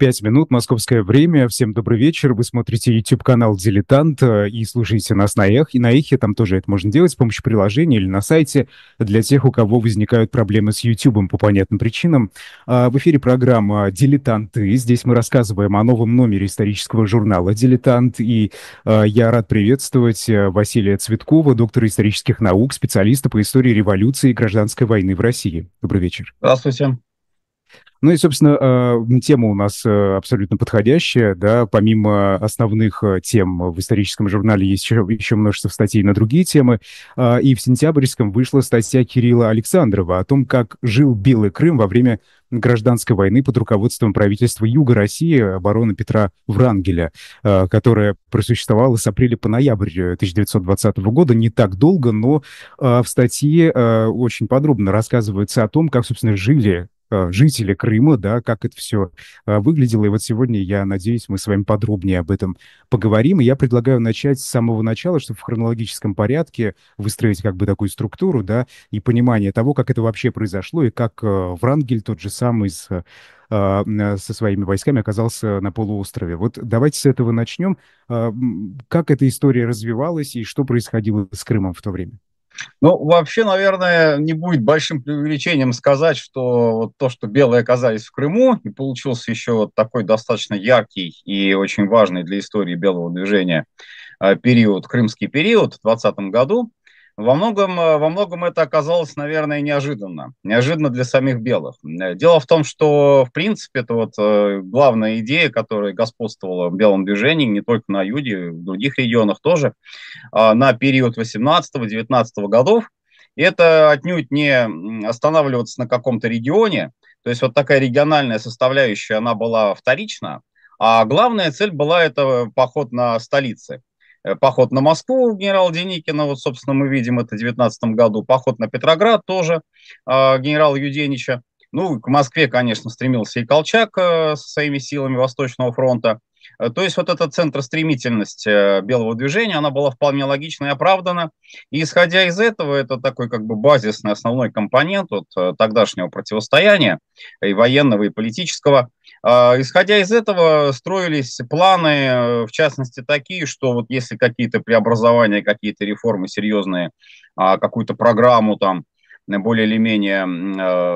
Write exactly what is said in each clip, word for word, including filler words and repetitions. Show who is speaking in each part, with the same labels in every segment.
Speaker 1: пять минут, московское время. Всем добрый вечер. Вы смотрите YouTube-канал «Дилетант» э, и слушаете нас на Эх. И на Эхе там тоже это можно делать с помощью приложения или на сайте для тех, у кого возникают проблемы с YouTube по понятным причинам. А, В эфире программа «Дилетанты». Здесь мы рассказываем о новом номере исторического журнала «Дилетант». И а, я рад приветствовать э, Василия Цветкова, доктора исторических наук, специалиста по истории революции и гражданской войны в России. Добрый вечер.
Speaker 2: Здравствуйте.
Speaker 1: Ну и, собственно, э, тема у нас э, абсолютно подходящая, да, помимо основных э, тем в историческом журнале есть еще, еще множество статей на другие темы, А, и в сентябрьском вышла статья Кирилла Александрова о том, как жил Белый Крым во время гражданской войны под руководством правительства Юга России, обороны Петра Врангеля, э, которая просуществовала с апреля по ноябрь э, тысяча девятьсот двадцатого года, не так долго, но э, в статье э, очень подробно рассказывается о том, как, собственно, жили э, жители Крыма, да, как это все э, выглядело. И вот сегодня, я надеюсь, мы с вами подробнее об этом поговорим. И я предлагаю начать с самого начала, чтобы в хронологическом порядке выстроить как бы такую структуру, да, и понимание того, как это вообще произошло, и как э, Врангель, тот же самый, с, э, э, со своими войсками оказался на полуострове. Вот давайте с этого начнем. Э, м, Как эта история развивалась и что происходило с Крымом в то время?
Speaker 2: Ну, вообще, наверное, не будет большим преувеличением сказать, что вот то, что белые оказались в Крыму, и получился еще вот такой достаточно яркий и очень важный для истории белого движения э, период, крымский период в двадцатом году, во многом, э, во многом это оказалось, наверное, неожиданно. Неожиданно для самих белых. Э, Дело в том, что, в принципе, это вот э, главная идея, которая господствовала в белом движении, не только на юге, в других регионах тоже, а, на период восемнадцатого-девятнадцатого годов. И это отнюдь не м, останавливаться на каком-то регионе. То есть вот такая региональная составляющая, она была вторична. А главная цель была это поход на столицы. Э, Поход на Москву генерала Деникина, вот, собственно, мы видим это в девятнадцатом году. Поход на Петроград тоже а, генерала Юденича. Ну, к Москве, конечно, стремился и Колчак э, со своими силами Восточного фронта. Э, То есть вот эта центростремительность э, белого движения, она была вполне логична и оправдана. И исходя из этого, это такой как бы базисный основной компонент вот, э, тогдашнего противостояния, и военного, и политического. А, Исходя из этого строились планы, э, в частности, такие, что вот если какие-то преобразования, какие-то реформы серьезные, а, какую-то программу там, э, более или менее м,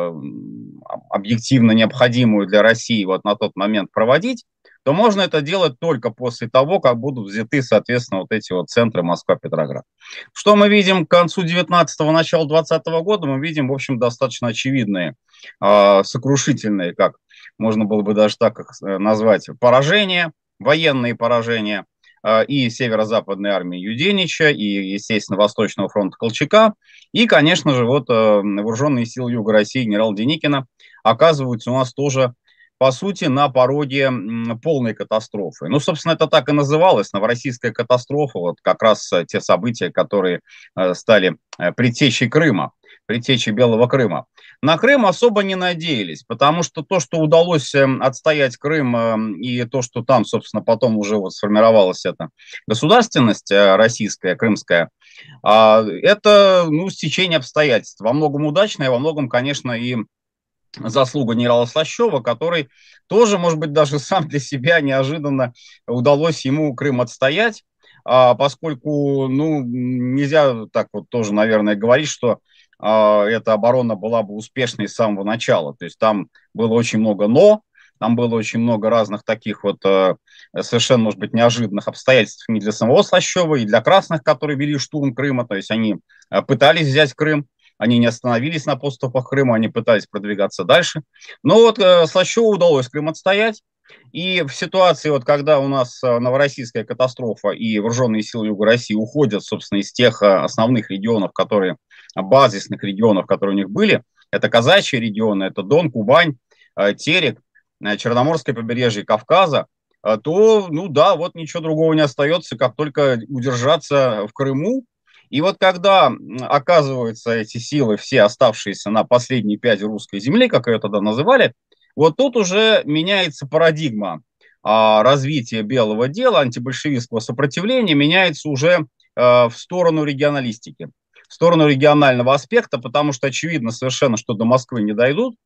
Speaker 2: э, объективно необходимую для России вот на тот момент проводить, то можно это делать только после того, как будут взяты, соответственно, вот эти вот центры Москва-Петроград. Что мы видим к концу девятнадцатого, начала двадцатого года? Мы видим, в общем, достаточно очевидные, э, сокрушительные, как можно было бы даже так их э, назвать, поражения, военные поражения э, и северо-западной армии Юденича, и, естественно, Восточного фронта Колчака, и, конечно же, вот э, вооруженные силы Юга России генерала Деникина оказываются у нас тоже по сути, на пороге м, полной катастрофы. Ну, собственно, это так и называлось, новороссийская катастрофа, вот как раз э, те события, которые э, стали э, предтечей Крыма, предтечей Белого Крыма. На Крым особо не надеялись, потому что то, что удалось э, отстоять Крым, э, и то, что там, собственно, потом уже вот сформировалась эта государственность э, российская, крымская, а, это, ну, стечение обстоятельств. Во многом удачное, во многом, конечно, и заслуга генерала Слащева, который тоже, может быть, даже сам для себя неожиданно удалось ему Крым отстоять, а, поскольку, ну, нельзя так вот тоже, наверное, говорить, что а, эта оборона была бы успешной с самого начала. То есть там было очень много «но», там было очень много разных таких вот э, совершенно, может быть, неожиданных обстоятельств и для самого Слащева, и для красных, которые вели штурм Крыма. То есть они э, пытались взять Крым, они не остановились на подступах к Крыму, они пытались продвигаться дальше. Но вот э, Слащеву удалось Крым отстоять. И в ситуации, вот, когда у нас э, новороссийская катастрофа и вооруженные силы Юга России уходят, собственно, из тех э, основных регионов, которые, базисных регионов, которые у них были, это казачьи регионы, это Дон, Кубань, э, Терек, э, Черноморское побережье Кавказа, э, то, ну да, вот ничего другого не остается, как только удержаться в Крыму. И вот когда оказываются эти силы, все оставшиеся на последней пяди русской земли, как ее тогда называли, вот тут уже меняется парадигма а, развития белого дела, антибольшевистского сопротивления, меняется уже а, в сторону регионалистики, в сторону регионального аспекта, потому что очевидно совершенно, что до Москвы не дойдут.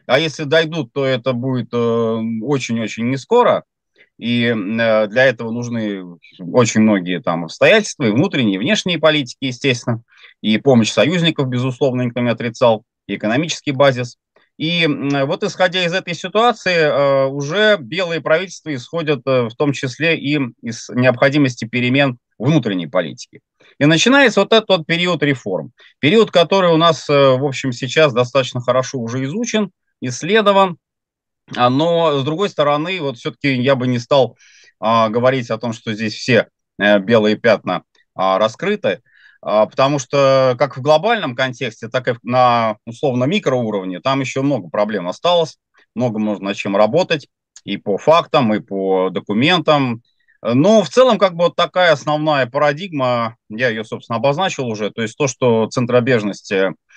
Speaker 2: А если дойдут, то это будет очень-очень не скоро. И для этого нужны очень многие там обстоятельства, и внутренние, и внешние политики, естественно, и помощь союзников, безусловно, никто не отрицал, и экономический базис. И вот исходя из этой ситуации, уже белые правительства исходят в том числе и из необходимости перемен внутренней политики. И начинается вот этот вот период реформ. Период, который у нас, в общем, сейчас достаточно хорошо уже изучен, исследован. Но, с другой стороны, вот все-таки я бы не стал а, говорить о том, что здесь все а, белые пятна а, раскрыты, а, потому что как в глобальном контексте, так и на условно микроуровне там еще много проблем осталось, много можно над чем работать и по фактам, и по документам. Но в целом как бы вот такая основная парадигма, я ее, собственно, обозначил уже, то есть то, что центробежность,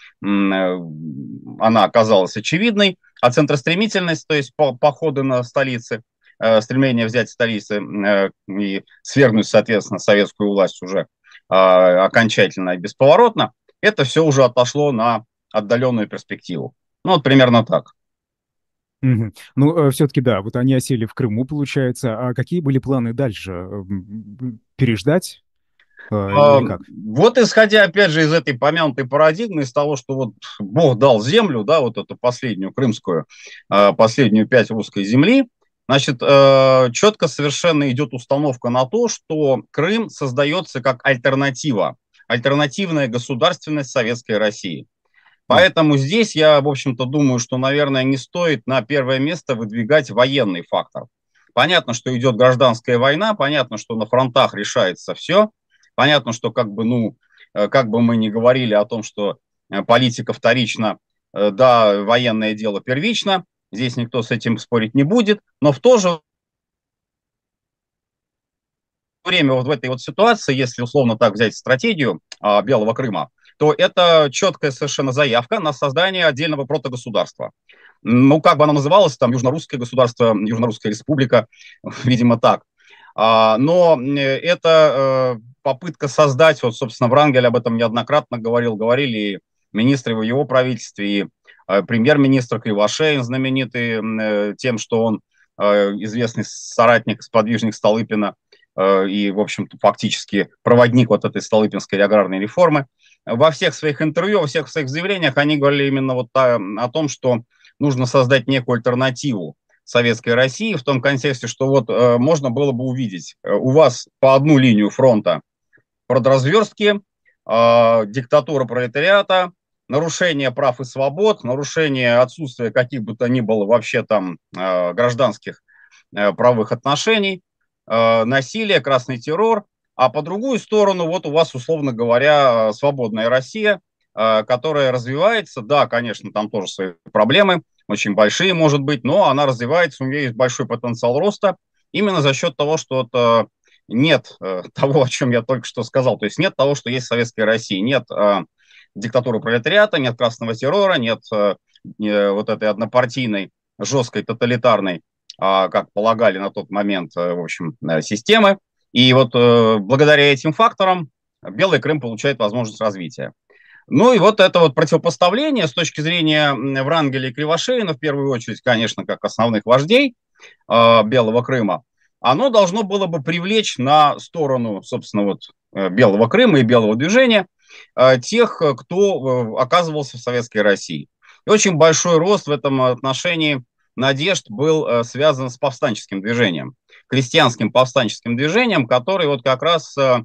Speaker 2: она оказалась очевидной, а центростремительность, то есть походы на столицы, стремление взять столицы и свергнуть, соответственно, советскую власть уже окончательно и бесповоротно, это все уже отошло на отдаленную перспективу. Ну, вот примерно так.
Speaker 1: Мгм. Ну, э, все-таки да, вот они осели в Крыму, получается. А какие были планы дальше? М, Переждать э, или
Speaker 2: А,
Speaker 1: как?
Speaker 2: Вот исходя, опять же, из этой помянутой парадигмы, из того, что вот Бог дал землю, да, вот эту последнюю крымскую, а, последнюю пять русской земли, значит, э, четко совершенно идет установка на то, что Крым создается как альтернатива, альтернативная государственность Советской России.
Speaker 1: М,
Speaker 2: Поэтому здесь я, в общем-то, думаю, что, наверное, не стоит на первое место выдвигать военный фактор. Понятно, что идет гражданская война, понятно, что на фронтах решается все, понятно, что как бы, ну, э, как бы мы ни говорили о том, что э, политика вторична, э, да, военное дело первично, здесь никто с этим спорить не будет, но в то же время вот в этой вот ситуации, если условно так взять стратегию а, Белого Крыма, то это четкая совершенно заявка на создание отдельного протогосударства. Ну, как бы оно называлось, там, Южно-Русское государство, Южно-Русская республика, видимо, так. А, но это э, попытка создать, вот, собственно, Врангель об этом неоднократно говорил, говорили и министры в его правительстве, и э, премьер-министр Кривошеин, знаменитый э, тем, что он э, известный соратник, сподвижник Столыпина, и, в общем-то, фактически проводник вот этой Столыпинской аграрной реформы. Во всех своих интервью, во всех своих заявлениях они говорили именно вот о том, что нужно создать некую альтернативу Советской России в том контексте, что вот э, можно было бы увидеть, э, у вас по одну линию фронта продразверстки, э, диктатура пролетариата, нарушение прав и свобод, нарушение отсутствия каких бы то ни было вообще там э, гражданских э, правовых отношений, э, насилие, красный террор, а по другую сторону вот у вас, условно говоря, свободная Россия, э, которая развивается, да, конечно, там тоже свои проблемы, очень большие, может быть, но она развивается, у нее есть большой потенциал роста именно за счет того, что это нет э, того, о чем я только что сказал, то есть нет того, что есть в Советской России, нет э, диктатуры пролетариата, нет красного террора, нет э, э, вот этой однопартийной, жесткой, тоталитарной, а, как полагали на тот момент, в общем, системы. И вот э, благодаря этим факторам Белый Крым получает возможность развития. Ну и вот это вот противопоставление с точки зрения Врангеля и Кривошеина, в первую очередь, конечно, как основных вождей э, Белого Крыма, оно должно было бы привлечь на сторону, собственно, вот э, Белого Крыма и Белого движения э, тех, кто э, оказывался в Советской России. И очень большой рост в этом отношении надежд был э, связан с повстанческим движением, крестьянским повстанческим движением, который вот как раз э,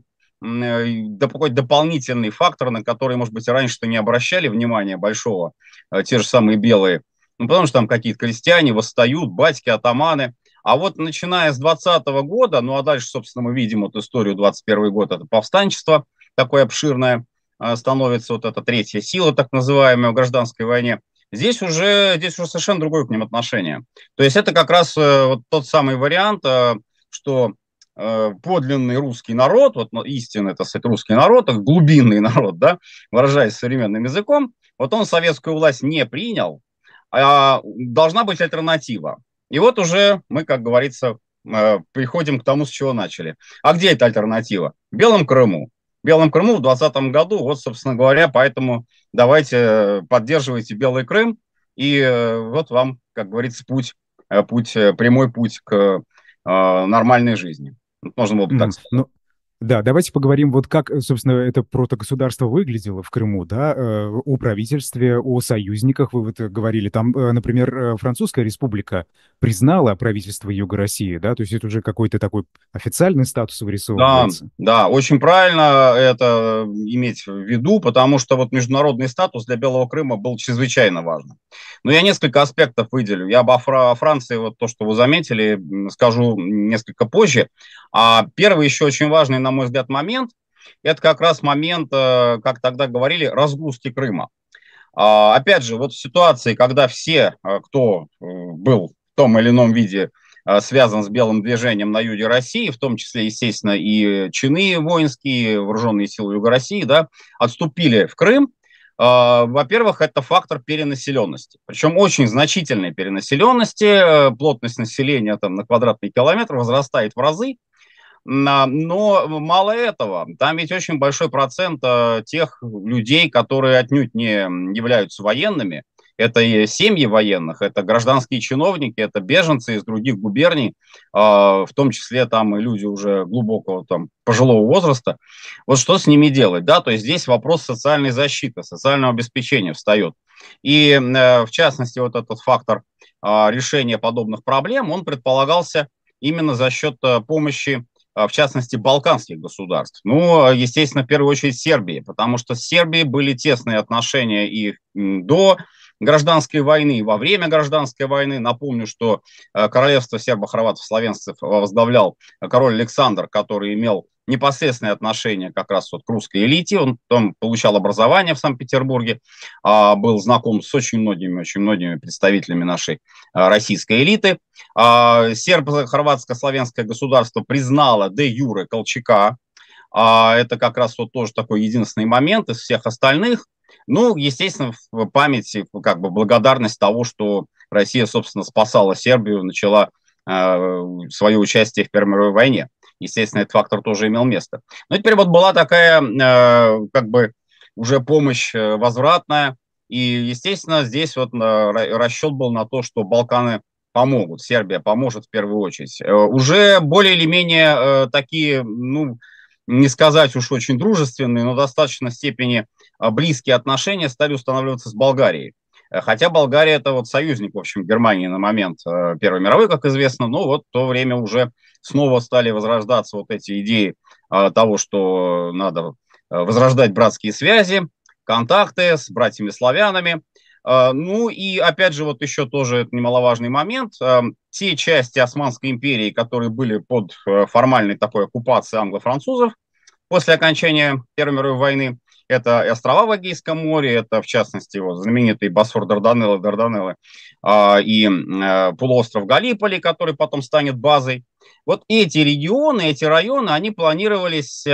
Speaker 2: такой дополнительный фактор, на который, может быть, раньше-то не обращали внимания большого, э, те же самые белые, ну, потому что там какие-то крестьяне восстают, батьки, атаманы. А вот начиная с двадцатого года, ну а дальше, собственно, мы видим вот историю двадцать первый год, это повстанчество такое обширное, э, становится вот эта третья сила, так называемая, в гражданской войне. Здесь уже, здесь уже совершенно другое к ним отношение. То есть это как раз э, вот тот самый вариант, э, что э, подлинный русский народ, вот ну, истинный, это сказать, русский народ, глубинный народ, да, выражаясь современным языком, вот он советскую власть не принял, а должна быть альтернатива. И вот уже мы, как говорится, э, приходим к тому, с чего начали. А где эта альтернатива? В Белом Крыму. В Белом Крыму в двадцатом году, вот, собственно говоря, поэтому давайте поддерживайте Белый Крым, и э, вот вам, как говорится, путь, э, путь, э, прямой путь к э, нормальной жизни. Вот можно было бы так
Speaker 1: Мгм.
Speaker 2: сказать.
Speaker 1: Ну, да, давайте поговорим, вот как, э, собственно, это протогосударство выглядело в Крыму, да, э, о правительстве, о союзниках, вы вот э, говорили, там, э, например, э, Французская республика признала правительство Юга России, да, то есть это уже какой-то такой официальный статус
Speaker 2: Да,
Speaker 1: вырисовывается.
Speaker 2: да, очень правильно это иметь в виду, потому что вот международный статус для Белого Крыма был чрезвычайно важным. Но я несколько аспектов выделю. Я об Фра- Франции, вот то, что вы заметили, м, скажу несколько позже. А первый еще очень важный, на мой взгляд, момент, это как раз момент, э, как тогда говорили, разгрузки Крыма. А, Опять же, вот в ситуации, когда все, э, кто э, был в том или ином виде э, связан с белым движением на юге России, в том числе, естественно, и чины воинские, вооруженные силы Юга России, да, отступили в Крым. А, Во-первых, это фактор перенаселенности, причем очень значительной перенаселенности, э, плотность населения там, на квадратный километр возрастает в разы. На- Но мало этого, там ведь очень большой процент э, тех людей, которые отнюдь не являются военными. Это и семьи военных, это гражданские чиновники, это беженцы из других губерний, э, в том числе там и люди уже глубокого там пожилого возраста. Вот что с ними делать, да? То есть здесь вопрос социальной защиты, социального обеспечения встает. И э, в частности вот этот фактор э, решения подобных проблем, он предполагался именно за счет э, помощи, в частности, балканских государств. Ну, естественно, в первую очередь Сербии, потому что с Сербией были тесные отношения и до гражданской войны, и во время гражданской войны. Напомню, что королевство сербо-хорватов, славянцев возглавлял король Александр, который имел непосредственное отношение как раз вот к русской элите. Он там получал образование в Санкт-Петербурге, был знаком с очень многими, очень многими представителями нашей российской элиты. Сербо-хорватско-славянское государство признало де юре Колчака. Это как раз вот тоже такой единственный момент из всех остальных. Ну, естественно, в памяти, как бы благодарность того, что Россия, собственно, спасала Сербию, начала э, свое участие в Первой мировой войне. Естественно, этот фактор тоже имел место. Но теперь вот была такая, э, как бы, уже помощь возвратная. И, естественно, здесь вот расчет был на то, что Балканы помогут, Сербия поможет в первую очередь. Уже более или менее такие, ну, не сказать уж очень дружественные, но в достаточной степени близкие отношения стали устанавливаться с Болгарией. Хотя Болгария это вот союзник, в общем, Германии на момент Первой мировой, как известно, но вот в то время уже снова стали возрождаться вот эти идеи того, что надо возрождать братские связи, контакты с братьями-славянами. Ну и опять же, вот еще тоже немаловажный момент. Те части Османской империи, которые были под формальной такой оккупацией англо-французов после окончания Первой мировой войны, это и острова в Эгейском море, это в частности вот, знаменитый Босфор Дарданеллы, Дарданеллы и полуостров Галиполи, который потом станет базой. Вот эти регионы, эти районы, они планировались,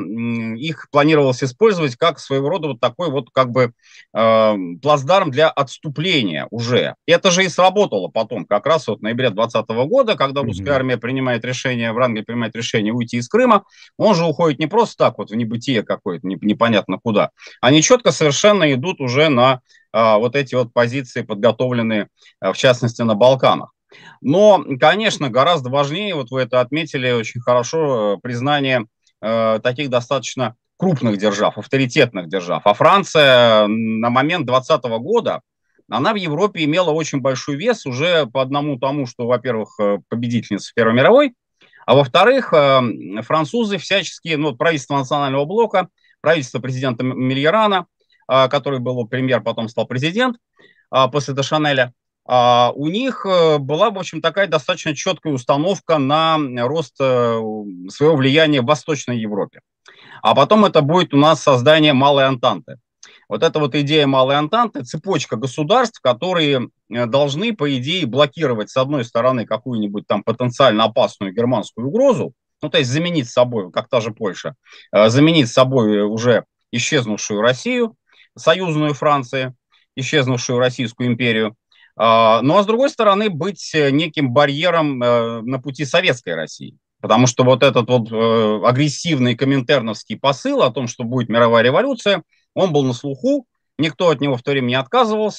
Speaker 2: их планировалось использовать как своего рода вот такой вот как бы плацдарм для отступления уже. Это же и сработало потом, как раз вот в ноябре двадцатого года, когда русская
Speaker 1: Мгм.
Speaker 2: армия принимает решение, Врангель принимает решение уйти из Крыма, он же уходит не просто так вот в небытие какое-то, непонятно куда. Они четко совершенно идут уже на а, вот эти вот позиции, подготовленные, а, в частности, на Балканах. Но, конечно, гораздо важнее, вот вы это отметили очень хорошо, признание э, таких достаточно крупных держав, авторитетных держав. А Франция на момент двадцатого года, она в Европе имела очень большой вес уже по одному тому, что, во-первых, победительница Первой мировой, а во-вторых, французы всячески, ну, правительство национального блока, правительство президента Мильярана, который был премьер, потом стал президент после Дешанеля, у них была, в общем, такая достаточно четкая установка на рост своего влияния в Восточной Европе. А потом это будет у нас создание Малой Антанты. Вот эта вот идея Малой Антанты, цепочка государств, которые должны, по идее, блокировать, с одной стороны, какую-нибудь там потенциально опасную германскую угрозу, ну, то есть заменить собой, как та же Польша, заменить собой уже исчезнувшую Россию, союзную Франции, исчезнувшую Российскую империю, ну, а с другой стороны, быть неким барьером на пути советской России. Потому что вот этот вот агрессивный коминтерновский посыл о том, что будет мировая революция, он был на слуху, никто от него в то время не отказывался.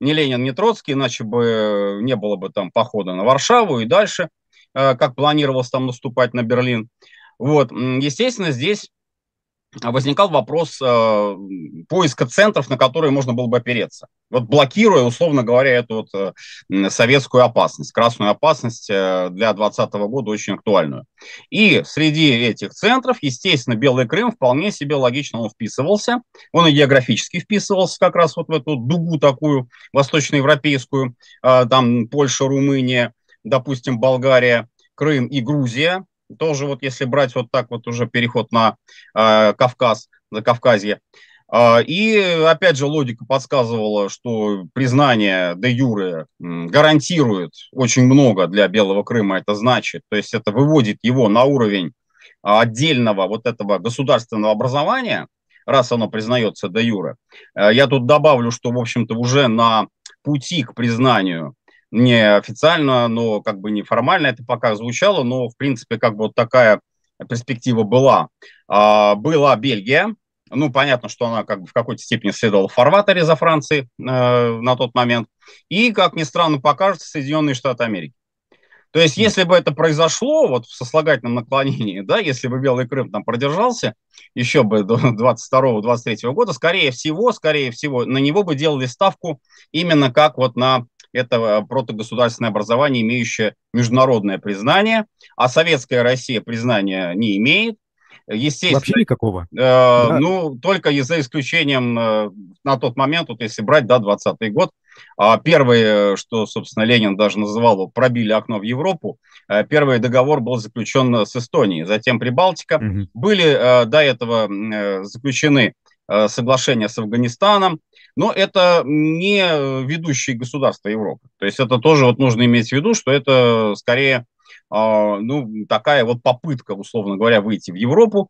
Speaker 2: ни Ленин, ни Троцкий, иначе бы не было бы там похода на Варшаву и дальше, как планировалось там наступать на Берлин. Вот, естественно, здесь возникал вопрос э, поиска центров, на которые можно было бы опереться. Вот блокируя, условно говоря, эту вот, э, советскую опасность, красную опасность э, для двадцатого года очень актуальную. И среди этих центров, естественно, Белый Крым вполне себе логично он вписывался. Он и географически вписывался как раз вот в эту дугу такую восточноевропейскую, э, там Польша, Румыния, допустим, Болгария, Крым и Грузия. Тоже вот если брать вот так вот уже переход на э, Кавказ, на Кавказье. Э, и опять же логика подсказывала, что признание де юре гарантирует очень много для Белого Крыма, это значит, то есть это выводит его на уровень отдельного вот этого государственного образования, раз оно признается де юре. Э, я тут добавлю, что в общем-то уже на пути к признанию не официально, но как бы неформально это пока звучало, но в принципе как бы вот такая перспектива была. А, была Бельгия, ну понятно, что она как бы в какой-то степени следовала в фарватере за Францией э, на тот момент, и, как ни странно покажется, Соединенные Штаты Америки. То есть, если бы это произошло вот в сослагательном наклонении, да, если бы Белый Крым там продержался еще бы до двадцать второго — двадцать третьего года, скорее всего, скорее всего, на него бы делали ставку именно как вот на это протогосударственное образование, имеющее международное признание, а советская Россия признания не имеет. Естественно,
Speaker 1: вообще никакого.
Speaker 2: Э,
Speaker 1: Да.
Speaker 2: ну, только за исключением э, на тот момент, вот если брать, да, двадцатый год, э, первое, что, собственно, Ленин даже называл, пробили окно в Европу, э, первый договор был заключен с Эстонией, затем Прибалтика. Угу. Были э, до этого э, заключены э, соглашения с Афганистаном, но это не ведущие государства Европы. То есть это тоже вот нужно иметь в виду, что это скорее э, ну, такая вот попытка, условно говоря, выйти в Европу.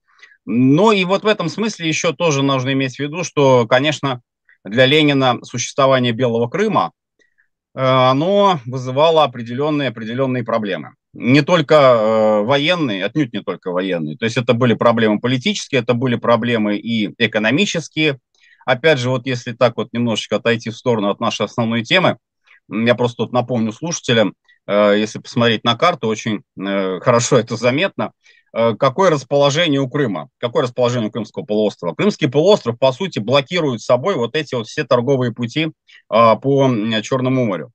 Speaker 2: Но и вот в этом смысле еще тоже нужно иметь в виду, что, конечно, для Ленина существование Белого Крыма, э, оно вызывало определенные, определенные проблемы. Не только э, военные, отнюдь не только военные. То есть это были проблемы политические, это были проблемы и экономические. Опять же, вот если так вот немножечко отойти в сторону от нашей основной темы, я просто тут напомню слушателям, э, если посмотреть на карту, очень э, хорошо это заметно, э, какое расположение у Крыма, какое расположение у Крымского полуострова. Крымский полуостров, по сути, блокирует собой вот эти вот все торговые пути э, по Черному морю.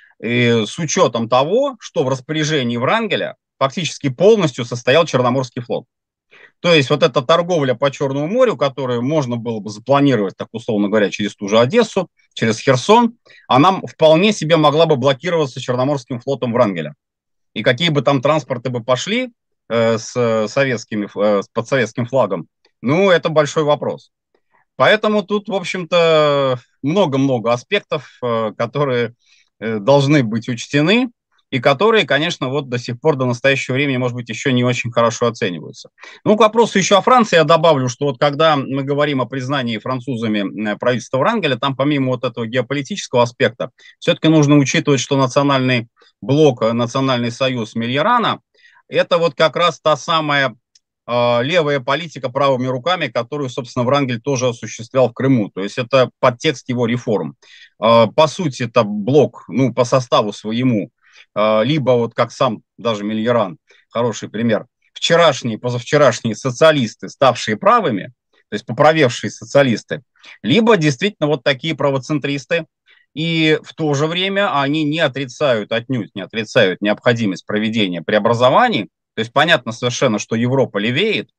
Speaker 2: И с учетом того, что в распоряжении Врангеля фактически полностью состоял Черноморский флот. То есть вот эта торговля по Черному морю, которую можно было бы запланировать, так условно говоря, через ту же Одессу, через Херсон, она вполне себе могла бы блокироваться Черноморским флотом Врангеля. И какие бы там транспорты бы пошли э, с советскими, э, под советским флагом, ну, это большой вопрос. Поэтому тут, в общем-то, много-много аспектов, э, которые э, должны быть учтены, и которые, конечно, вот до сих пор, до настоящего времени, может быть, еще не очень хорошо оцениваются. Ну, к вопросу еще о Франции я добавлю, что вот когда мы говорим о признании французами правительства Врангеля, там помимо вот этого геополитического аспекта, все-таки нужно учитывать, что национальный блок, национальный союз Мильярана, это вот как раз та самая э, левая политика правыми руками, которую, собственно, Врангель тоже осуществлял в Крыму. То есть это подтекст его реформ. Э, по сути, это блок, ну, по составу своему, либо вот как сам даже Мильяран, хороший пример, вчерашние, позавчерашние социалисты, ставшие правыми, то есть поправевшие социалисты, либо действительно вот такие правоцентристы, и в то же время они не отрицают, отнюдь не отрицают необходимость проведения преобразований, то есть понятно совершенно, что Европа левеет,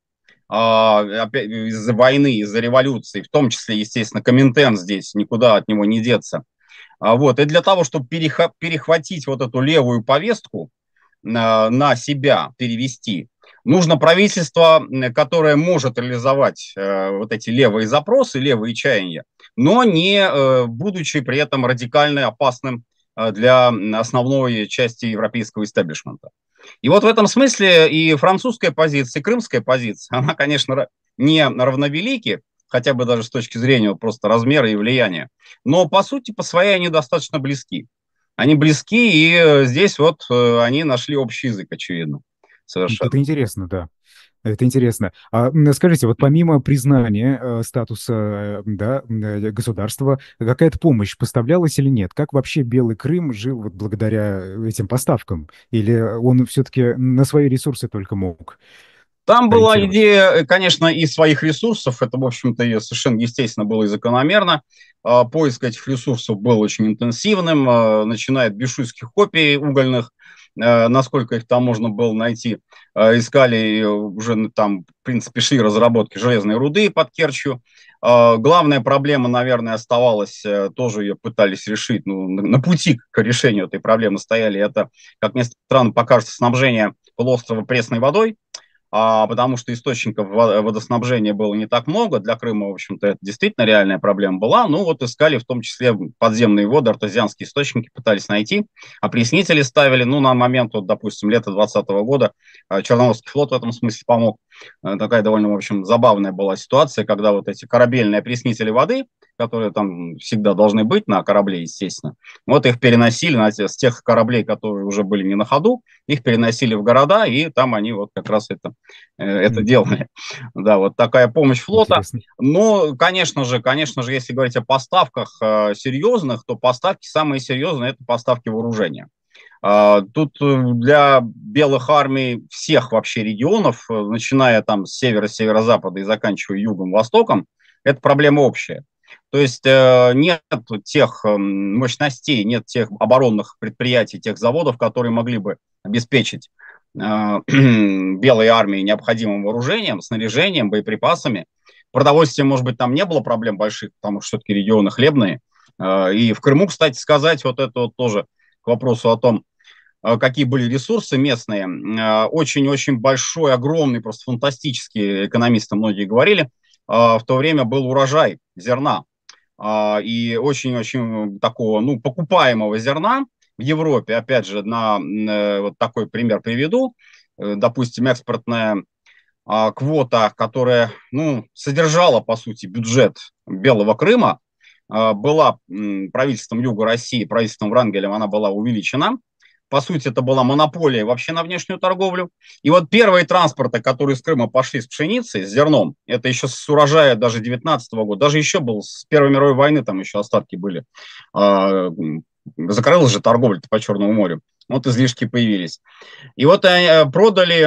Speaker 2: из-за войны, из-за революции, в том числе, естественно, Коминтерн здесь, никуда от него не деться. Вот. И для того, чтобы перехватить вот эту левую повестку на, на себя, перевести, нужно правительство, которое может реализовать э, вот эти левые запросы, левые чаяния, но не э, будучи при этом радикально опасным э, для основной части европейского истеблишмента. И вот в этом смысле и французская позиция, и крымская позиция, она, конечно, не равновелики, хотя бы даже с точки зрения просто размера и влияния. Но, по сути, по своей они достаточно близки. Они близки, и здесь вот они нашли общий язык, очевидно, совершенно.
Speaker 1: Это интересно, да. Это интересно. А м, скажите, вот помимо признания э, статуса э, да, м, э, государства, какая-то помощь поставлялась или нет? Как вообще Белый Крым жил вот благодаря этим поставкам? Или он все-таки на свои ресурсы только мог
Speaker 2: Там была
Speaker 1: ориентироваться?
Speaker 2: идея, э, конечно, и своих ресурсов, это, в общем-то, и совершенно естественно было и закономерно. А, Поиск этих ресурсов был очень интенсивным, а, начиная от бишуйских копий угольных, а, насколько их там можно было найти. А, Искали и уже ну, там, в принципе, шли разработки железной руды под Керчью. А, Главная проблема, наверное, оставалась, э, тоже ее пытались решить, ну, на на пути к решению этой проблемы стояли, это, как ни странно покажется, снабжение полуострова пресной водой, а, потому что источников водоснабжения было не так много. Для Крыма, в общем-то, это действительно реальная проблема была. Ну, вот искали в том числе подземные воды, артезианские источники пытались найти, опреснители ставили. Ну, на момент, вот, допустим, лета двадцатого года а, Черноморский флот в этом смысле помог. А, Такая довольно, в общем, забавная была ситуация, когда вот эти корабельные опреснители воды, которые там всегда должны быть на корабле, естественно, вот их переносили на те, с тех кораблей, которые уже были не на ходу, их переносили в города, и там они вот как раз это, э, это
Speaker 1: М,
Speaker 2: делали. Да, вот такая помощь флота.
Speaker 1: Интересно.
Speaker 2: Но, конечно же, конечно же, если говорить о поставках э, серьезных, то поставки самые серьезные – это поставки вооружения. А, Тут э, для белых армий всех вообще регионов, э, начиная там с севера, северо-запада и заканчивая югом, востоком, это проблема общая. То есть э, нет тех э, мощностей, нет тех оборонных предприятий, тех заводов, которые могли бы обеспечить э, белой армии необходимым вооружением, снаряжением, боеприпасами. Продовольствием, может быть, там не было проблем больших, потому что все-таки регионы хлебные. Э, и в Крыму, кстати сказать, вот это вот тоже к вопросу о том, э, какие были ресурсы местные. Э, Очень-очень большой, огромный, просто фантастический, экономисты многие говорили, э, в то время был урожай зерна. А, И очень-очень такого, ну, покупаемого зерна в Европе. Опять же, на э, вот такой пример приведу. Э, Допустим, экспортная а, квота, которая, ну, содержала, по сути, бюджет Белого Крыма, а, была м, правительством Юга России, правительством Врангеля, она была увеличена. По сути, это была монополия вообще на внешнюю торговлю. И вот первые транспорты, которые из Крыма пошли с пшеницей, с зерном, это еще с урожая даже девятнадцатого года, даже еще был с Первой мировой войны, там еще остатки были. А, Закрылась же торговля по Черному морю. Вот излишки появились. И вот э, продали,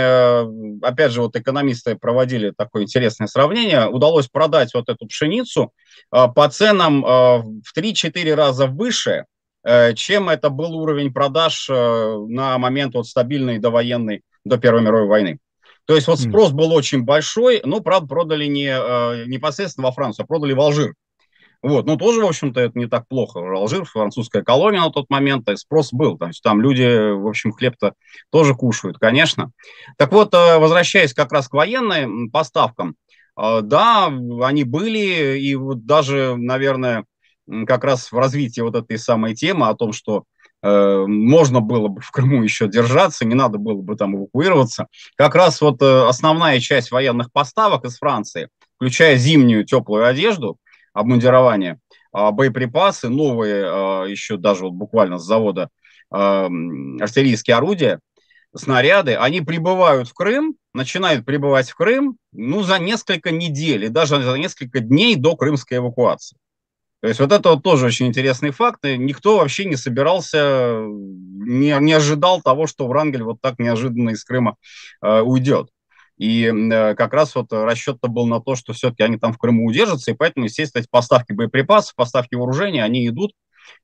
Speaker 2: э, опять же, вот экономисты проводили такое интересное сравнение, удалось продать вот эту пшеницу э, по ценам э, в три-четыре раза выше, э, чем это был уровень продаж э, на момент вот стабильной довоенной, до Первой мировой войны. То есть вот
Speaker 1: М,
Speaker 2: спрос был очень большой, но, правда, продали не э, непосредственно во Францию, а продали в Алжир. Вот, ну тоже, в общем-то, это не так плохо. Алжир, французская колония на тот момент, и спрос был. То есть там люди, в общем, хлеб-то тоже кушают, конечно. Так вот, э, возвращаясь как раз к военным поставкам, э, да, они были, и вот даже, наверное, как раз в развитии вот этой самой темы о том, что э, можно было бы в Крыму еще держаться, не надо было бы там эвакуироваться. Как раз вот э, основная часть военных поставок из Франции, включая зимнюю теплую одежду, обмундирование, а, боеприпасы, новые, а, еще даже вот буквально с завода, а, артиллерийские орудия, снаряды, они прибывают в Крым, начинают прибывать в Крым, ну, за несколько недель и даже за несколько дней до крымской эвакуации. То есть вот это вот тоже очень интересный факт. И никто вообще не собирался, не, не ожидал того, что Врангель вот так неожиданно из Крыма э, уйдет. И э, как раз вот расчет-то был на то, что все-таки они там в Крыму удержатся, и поэтому, естественно, эти поставки боеприпасов, поставки вооружения, они идут,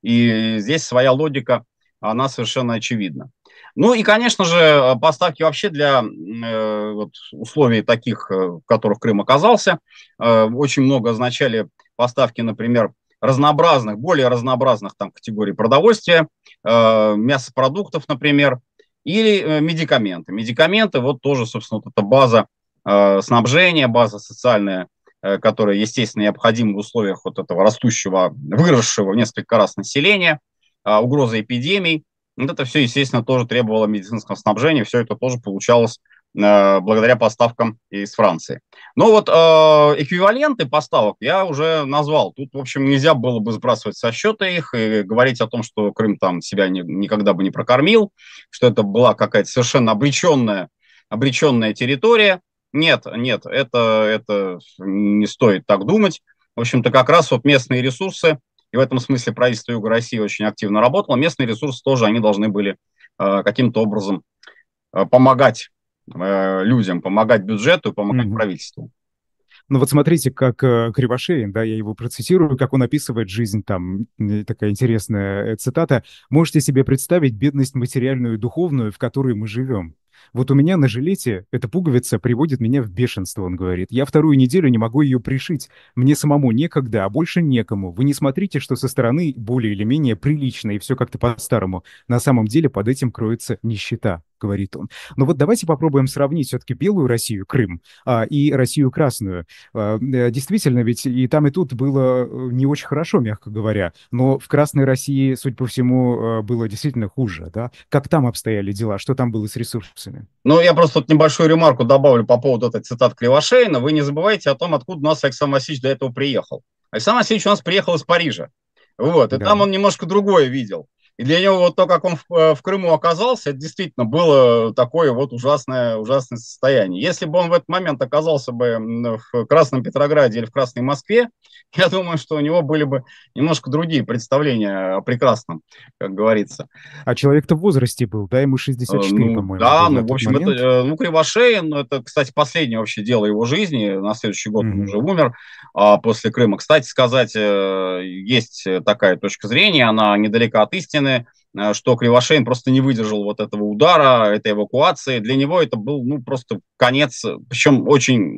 Speaker 2: и здесь своя логика, она совершенно очевидна. Ну и, конечно же, поставки вообще для э, вот, условий таких, в которых Крым оказался, э, очень много означали поставки, например, разнообразных, более разнообразных там категорий продовольствия, э, мясопродуктов, например, или э, медикаменты. Медикаменты, вот тоже, собственно, вот эта база э, снабжения, база социальная, э, которая, естественно, необходима в условиях вот этого растущего, выросшего в несколько раз населения, э, угрозы эпидемий. Вот это все, естественно, тоже требовало медицинского снабжения, все это тоже получалось благодаря поставкам из Франции. Но вот эквиваленты поставок я уже назвал. Тут, в общем, нельзя было бы сбрасывать со счета их и говорить о том, что Крым там себя не, никогда бы не прокормил, что это была какая-то совершенно обреченная, обреченная территория. Нет, нет, это, это не стоит так думать. В общем-то, как раз вот местные ресурсы, и в этом смысле правительство Юга России очень активно работало, местные ресурсы тоже, они должны были э, каким-то образом э, помогать э, людям, помогать бюджету и помогать
Speaker 1: Мгм.
Speaker 2: правительству.
Speaker 1: Ну вот смотрите, как э, Кривошеин, да, я его процитирую, как он описывает жизнь, там м, такая интересная э, цитата. «Можете себе представить бедность материальную и духовную, в которой мы живем? Вот у меня на жилете эта пуговица приводит меня в бешенство», он говорит. «Я вторую неделю не могу ее пришить. Мне самому некогда, а больше некому. Вы не смотрите, что со стороны более или менее прилично и все как-то по-старому. На самом деле под этим кроется нищета», говорит он. Но вот давайте попробуем сравнить все-таки белую Россию, Крым, а, и Россию красную. А, э, Действительно, ведь и там, и тут было э, не очень хорошо, мягко говоря. Но в Красной России, судя по всему, э, было действительно хуже, да? Как там обстояли дела? Что там было с ресурсами?
Speaker 2: Ну, я просто тут небольшую ремарку добавлю по поводу этой цитаты Кривошеина. Вы не забывайте о том, откуда у нас Александр Васильевич до этого приехал. Александр Васильевич у нас приехал из Парижа. Вот, и там
Speaker 1: Да.
Speaker 2: он немножко другое видел. И для него вот то, как он в, э, в Крыму оказался, это действительно было такое вот ужасное, ужасное состояние. Если бы он в этот момент оказался бы в Красном Петрограде или в Красной Москве, я думаю, что у него были бы немножко другие представления о прекрасном, как говорится.
Speaker 1: А человек-то в возрасте был, да? Ему
Speaker 2: Э,
Speaker 1: шестьдесят четыре,
Speaker 2: Ну
Speaker 1: по-моему,
Speaker 2: да,
Speaker 1: было
Speaker 2: ну
Speaker 1: на
Speaker 2: в
Speaker 1: тот
Speaker 2: общем это,
Speaker 1: момент.
Speaker 2: э, ну Кривошеин, ну, это, кстати, последнее вообще дело его жизни. На следующий год он
Speaker 1: Мгм.
Speaker 2: уже умер а, после Крыма. Кстати сказать, э, есть такая точка зрения, она недалека от истины, э, что Кривошеин просто не выдержал вот этого удара, этой эвакуации. Для него это был ну просто конец, причем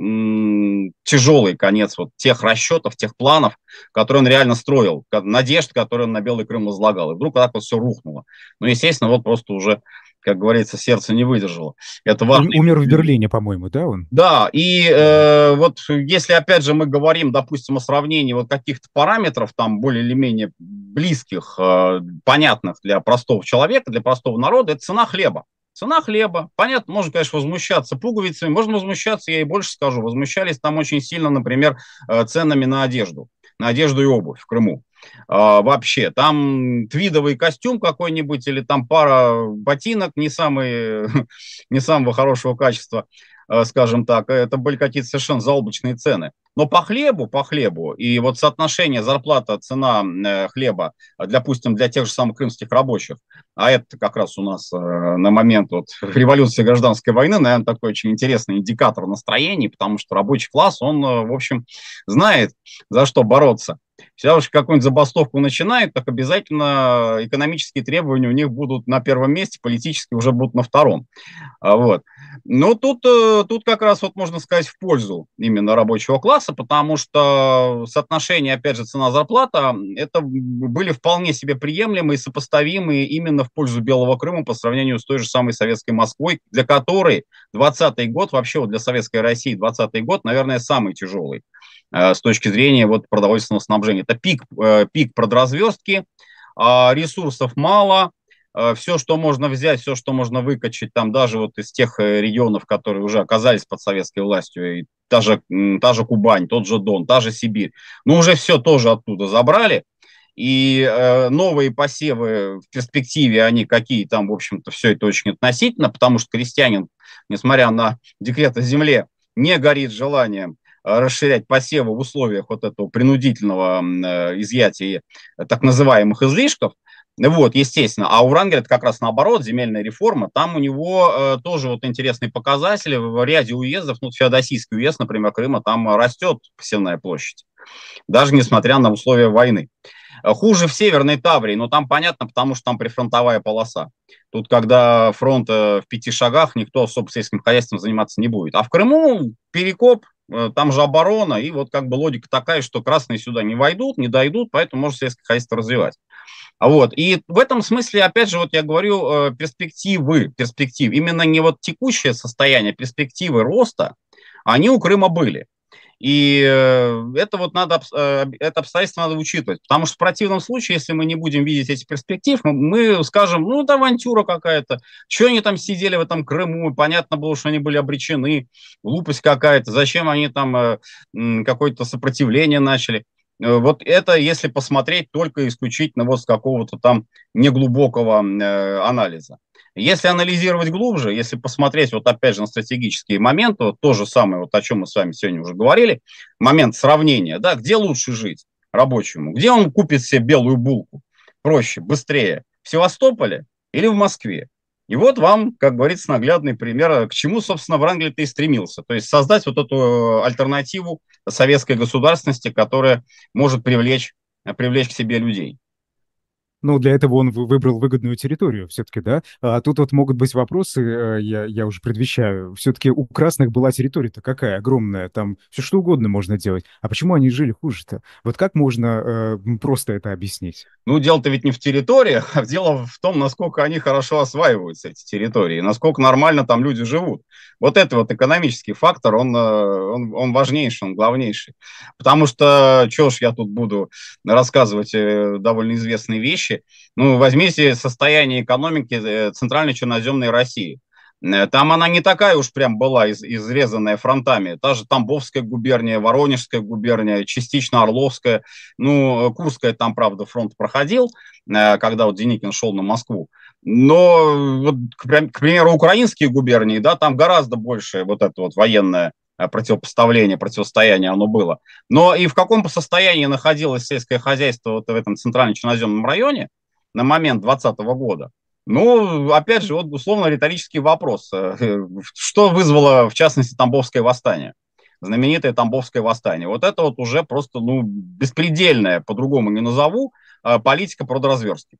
Speaker 2: очень м, тяжелый конец вот тех расчетов, тех планов, которые он реально строил, надежд, которые он на Белый Крым возлагал. И вдруг так вот все рухнуло. Ну, естественно, вот просто уже, как говорится, сердце не выдержало. Это
Speaker 1: Ум-
Speaker 2: важный.
Speaker 1: умер в Берлине, по-моему, да, он?
Speaker 2: Да, и
Speaker 1: Мгм.
Speaker 2: э, вот если опять же мы говорим, допустим, о сравнении вот каких-то параметров, там более или менее близких, э, понятных для простого человека, для простого народа, это цена хлеба. Цена хлеба. Понятно, можно, конечно, возмущаться пуговицами, можно возмущаться, я и больше скажу, возмущались там очень сильно, например, э, ценами на одежду, на одежду и обувь в Крыму. А, вообще, там твидовый костюм какой-нибудь или там пара ботинок не, самые, не самого хорошего качества, э, скажем так, это были какие-то совершенно заоблачные цены. Но по хлебу, по хлебу, и вот соотношение зарплата, цена э, хлеба, э, допустим, для тех же самых крымских рабочих, а это как раз у нас э, на момент вот, революции гражданской войны, наверное, такой очень интересный индикатор настроений, потому что рабочий класс, он, э, в общем, знает, за что бороться. Всегда уж какую-нибудь забастовку начинают, так обязательно экономические требования у них будут на первом месте, политические уже будут на втором. А, Вот. Но тут, э, тут как раз вот можно сказать в пользу именно рабочего класса, потому что соотношение, опять же, цена-зарплата, это были вполне себе приемлемые и сопоставимые именно в пользу Белого Крыма по сравнению с той же самой советской Москвой, для которой двадцатый год, вообще вот для советской России двадцатый год, наверное, самый тяжелый э, с точки зрения вот продовольственного снабжения. Это пик, э, пик продразвездки, а ресурсов мало, все, что можно взять, все, что можно выкачать, там даже вот из тех э, регионов, которые уже оказались под советской властью, и та же, м, та же Кубань, тот же Дон, та же Сибирь, ну уже все тоже оттуда забрали, и э, новые посевы в перспективе, они какие там, в общем-то, все это очень относительно, потому что крестьянин, несмотря на декрет о земле, не горит желанием э, расширять посевы в условиях вот этого принудительного э, изъятия так называемых излишков. Вот, естественно. А у Врангеля это как раз наоборот, земельная реформа. Там у него э, тоже вот интересные показатели. В ряде уездов, ну, Феодосийский уезд, например, Крыма, там растет посевная площадь, даже несмотря на условия войны. Хуже в Северной Таврии, но там понятно, потому что там прифронтовая полоса. Тут, когда фронт в пяти шагах, никто особо сельским хозяйством заниматься не будет. А в Крыму перекоп, там же оборона, и вот как бы логика такая, что красные сюда не войдут, не дойдут, поэтому можно сельское хозяйство развивать. Вот. И в этом смысле, опять же, вот я говорю, перспективы, перспективы, именно не вот текущее состояние, перспективы роста, они у Крыма были. И э, это вот надо, э, это обстоятельство надо учитывать, потому что в противном случае, если мы не будем видеть этих перспектив, мы, мы скажем, ну, это авантюра какая-то, что они там сидели в этом Крыму, понятно было, что они были обречены, глупость какая-то, зачем они там э, какое-то сопротивление начали. Вот это если посмотреть только исключительно вот с какого-то там неглубокого э, анализа. Если анализировать глубже, если посмотреть вот опять же на стратегические моменты, вот то же самое, вот о чем мы с вами сегодня уже говорили, момент сравнения, да, где лучше жить рабочему, где он купит себе белую булку проще, быстрее, в Севастополе или в Москве. И вот вам, как говорится, наглядный пример, к чему, собственно, Врангель-то и стремился. То есть создать вот эту альтернативу советской государственности, которая может привлечь, привлечь к себе людей.
Speaker 1: Ну, для этого он вы- выбрал выгодную территорию все-таки, да? А тут вот могут быть вопросы, э, я, я уже предвещаю. Все-таки у красных была территория-то какая огромная, там все что угодно можно делать. А почему они жили хуже-то? Вот как можно э, м, просто это объяснить?
Speaker 2: Ну, дело-то ведь не в территориях, а дело в том, насколько они хорошо осваиваются, эти территории, насколько нормально там люди живут. Вот это вот экономический фактор, он, э, он, он важнейший, он главнейший. Потому что, что ж я тут буду рассказывать э, довольно известные вещи. Ну, возьмите состояние экономики э, Центральной Черноземной России. Э, Там она не такая уж прям была из, изрезанная фронтами. Та же Тамбовская губерния, Воронежская губерния, частично Орловская. Ну, Курская там, правда, фронт проходил, э, когда вот Деникин шел на Москву. Но, вот, к, к примеру, украинские губернии, да, там гораздо больше вот это вот военное э, противопоставление, противостояние оно было. Но и в каком состоянии находилось сельское хозяйство вот в этом центральном черноземном районе на момент двадцатого года? Ну, опять же, вот условно риторический вопрос. Что вызвало, в частности, Тамбовское восстание? Знаменитое Тамбовское восстание. Вот это вот уже просто, ну, беспредельная, по-другому не назову, политика продразверстки,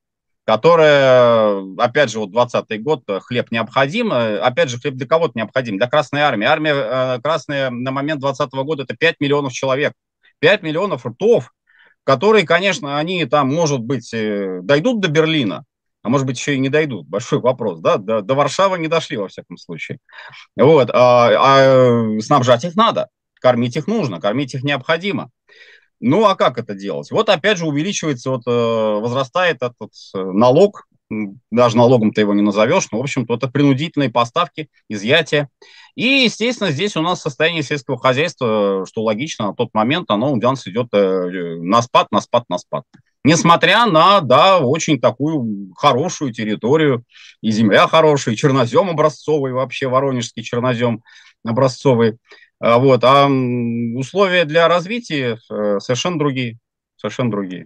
Speaker 2: которая, опять же, вот двадцатый год, хлеб необходим. Опять же, хлеб для кого-то необходим? Для Красной Армии. Армия Красная на момент двадцатого года это пять миллионов человек. пять миллионов ртов, которые, конечно, они там, может быть, дойдут до Берлина, а может быть, еще и не дойдут. Большой вопрос, да? До, до Варшавы не дошли, во всяком случае. Вот. А, а снабжать их надо, кормить их нужно, кормить их необходимо. Ну, а как это делать? Вот опять же увеличивается, вот, возрастает этот налог, даже налогом ты его не назовешь, но, в общем-то, это принудительные поставки, изъятия. И, естественно, здесь у нас состояние сельского хозяйства, что логично, на тот момент оно у нас идет на спад, на спад, на спад. Несмотря на, да, очень такую хорошую территорию, и земля хорошая, и чернозем образцовый, вообще воронежский чернозем образцовый. Вот. А условия для развития совершенно другие. Совершенно другие.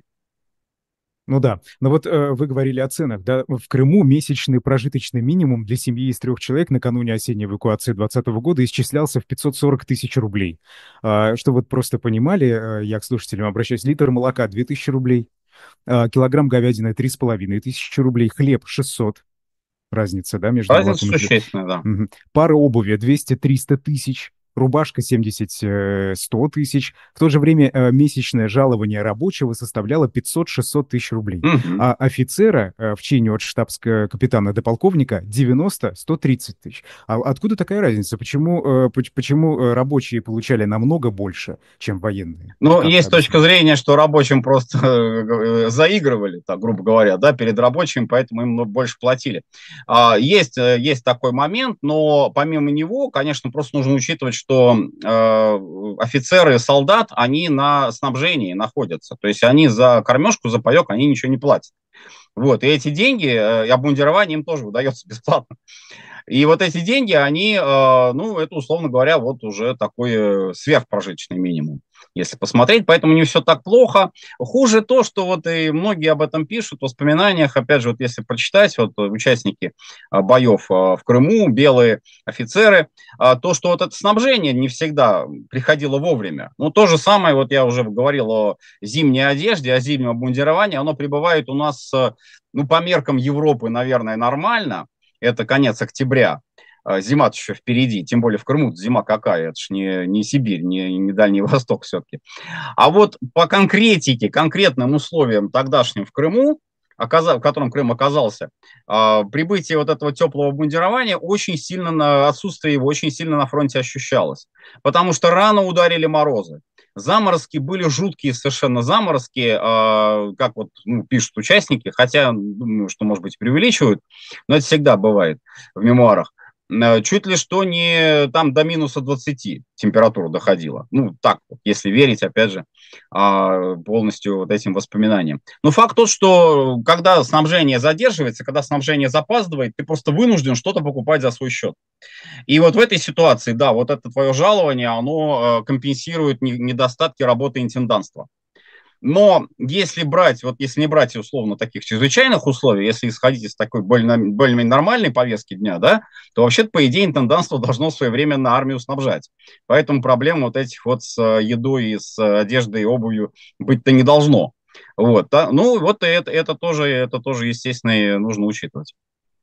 Speaker 1: Ну да, но вот э, вы говорили о ценах, да, в Крыму месячный прожиточный минимум для семьи из трех человек накануне осенней эвакуации двадцатого года исчислялся в пятьсот сорок тысяч рублей. А, что вот просто понимали, э, я к слушателям обращаюсь, литр молока две тысячи рублей, а, килограмм говядины три с половиной тысячи рублей, хлеб шестьсот, разница, да, между
Speaker 2: Разница
Speaker 1: молоком и хлебом.
Speaker 2: существенная, да.
Speaker 1: Мгм. Пара обуви двести-триста тысяч. Рубашка семьдесят сто тысяч. В то же время э, месячное жалование рабочего составляло пятьсот-шестьсот тысяч рублей.
Speaker 2: Угу.
Speaker 1: А офицера э, в чине от штабс-капитана до полковника девяносто-сто тридцать тысяч. А откуда такая разница? Почему, э, поч- почему э, рабочие получали намного больше, чем военные? Вот
Speaker 2: Ну,
Speaker 1: как
Speaker 2: есть точка
Speaker 1: объяснить?
Speaker 2: зрения, что рабочим просто э, заигрывали, так, грубо говоря, да, перед рабочим, поэтому им больше платили. А, Есть, э, есть такой момент, но помимо него, конечно, просто нужно учитывать, что э, офицеры и солдат, они на снабжении находятся. То есть они за кормежку, за паек, они ничего не платят. Вот, и эти деньги, э, и обмундирование им тоже выдается бесплатно. И вот эти деньги, они, э, ну, это, условно говоря, вот уже такой э, сверхпрожиточный минимум, если посмотреть. Поэтому не все так плохо. Хуже то, что вот и многие об этом пишут в воспоминаниях. Опять же, вот если прочитать, вот участники э, боев э, в Крыму, белые офицеры, э, то, что вот это снабжение не всегда приходило вовремя. Ну, то же самое, вот я уже говорил о зимней одежде, о зимнем обмундировании, оно прибывает у нас, э, ну, по меркам Европы, наверное, нормально. Это конец октября. Зима-то еще впереди, тем более в Крыму зима какая, это же не, не Сибирь, не, не Дальний Восток все-таки. А вот по конкретике, конкретным условиям тогдашним в Крыму, в котором Крым оказался, прибытие вот этого теплого обмундирования очень сильно, на, отсутствие его очень сильно на фронте ощущалось. Потому что рано ударили морозы. Заморозки были жуткие совершенно заморозки, как вот ну, пишут участники, хотя, думаю, что, может быть, преувеличивают, но это всегда бывает в мемуарах. Чуть ли что не там до минуса двадцати температура доходила. Ну, так вот, если верить, опять же, полностью вот этим воспоминаниям. Но факт тот, что когда снабжение задерживается, когда снабжение запаздывает, ты просто вынужден что-то покупать за свой счет. И вот в этой ситуации, да, вот это твое жалование, оно компенсирует недостатки работы интендантства. Но если брать, вот если не брать условно таких чрезвычайных условий, если исходить из такой более-менее нормальной повестки дня, да, то вообще-то, по идее, интендантство должно своевременно армию снабжать. Поэтому проблем вот этих вот с едой и с одеждой и обувью быть-то не должно. Вот, да? Ну, вот это, это, тоже, это тоже, естественно, нужно учитывать.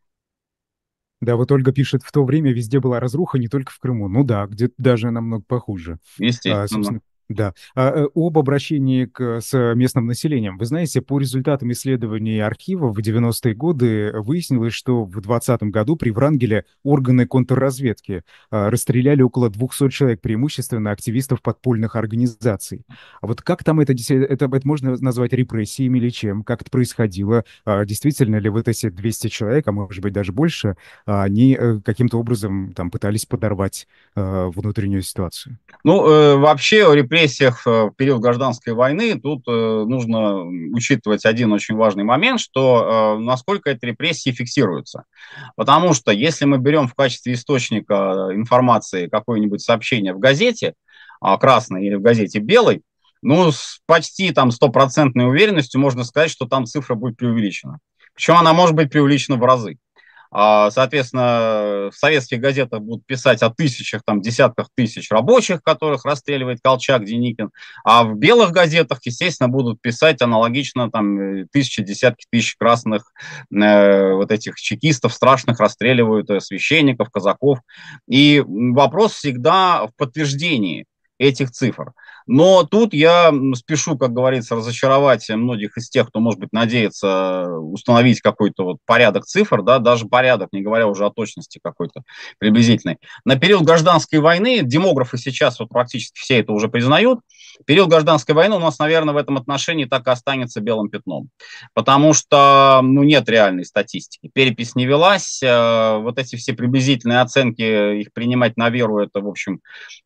Speaker 1: Да, вот Ольга пишет, в то время везде была разруха, не только в Крыму. Ну да, где-то даже намного похуже. А,
Speaker 2: Естественно.
Speaker 1: собственно, да. А, об обращении к, с местным населением. Вы знаете, по результатам исследований архива в девяностые годы выяснилось, что в двадцатом году при Врангеле органы контрразведки а, расстреляли около двухсот человек, преимущественно активистов подпольных организаций. А вот как там это, это, это можно назвать репрессиями или чем? Как это происходило? А, действительно ли вот эти двести человек, а может быть даже больше, они каким-то образом там пытались подорвать э, внутреннюю ситуацию?
Speaker 2: Ну, э, вообще о репрессиях в период гражданской войны тут э, нужно учитывать один очень важный момент, что э, насколько эти репрессии фиксируются. Потому что если мы берем в качестве источника информации какое-нибудь сообщение в газете э, красной или в газете белой, ну, с почти там стопроцентной уверенностью можно сказать, что там цифра будет преувеличена. Причем она может быть преувеличена в разы. Соответственно, в советских газетах будут писать о тысячах, там, десятках тысяч рабочих, которых расстреливает Колчак, Деникин, а в белых газетах, естественно, будут писать аналогично там, тысячи, десятки тысяч красных э, вот этих чекистов страшных расстреливают, э, священников, казаков. И вопрос всегда в подтверждении этих цифр. Но тут я спешу, как говорится, разочаровать многих из тех, кто, может быть, надеется установить какой-то вот порядок цифр, да, даже порядок, не говоря уже о точности какой-то приблизительной. На период гражданской войны, демографы сейчас вот практически все это уже признают, период гражданской войны у нас, наверное, в этом отношении так и останется белым пятном. Потому что, ну, нет реальной статистики. Перепись не велась, э, вот эти все приблизительные оценки, их принимать на веру, это, в общем,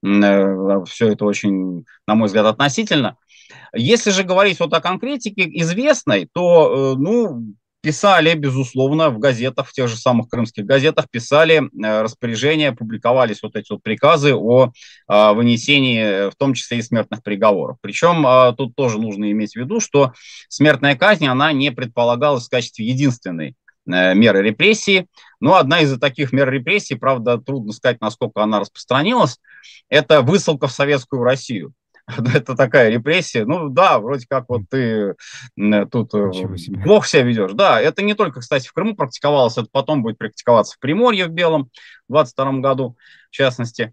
Speaker 2: э, все это очень, на мой взгляд, относительно. Если же говорить вот о конкретике известной, то, ну, писали, безусловно, в газетах, в тех же самых крымских газетах, писали распоряжения, публиковались вот эти вот приказы о вынесении, в том числе и смертных приговоров. Причем тут тоже нужно иметь в виду, что смертная казнь, она не предполагалась в качестве единственной меры репрессии. Но одна из таких мер репрессий, правда, трудно сказать, насколько она распространилась, это высылка в Советскую Россию. Это такая репрессия. Ну да, вроде как вот ты тут плохо себя ведешь. Да, это не только, кстати, в Крыму практиковалось, это потом будет практиковаться в Приморье в Белом в двадцать втором году, в частности.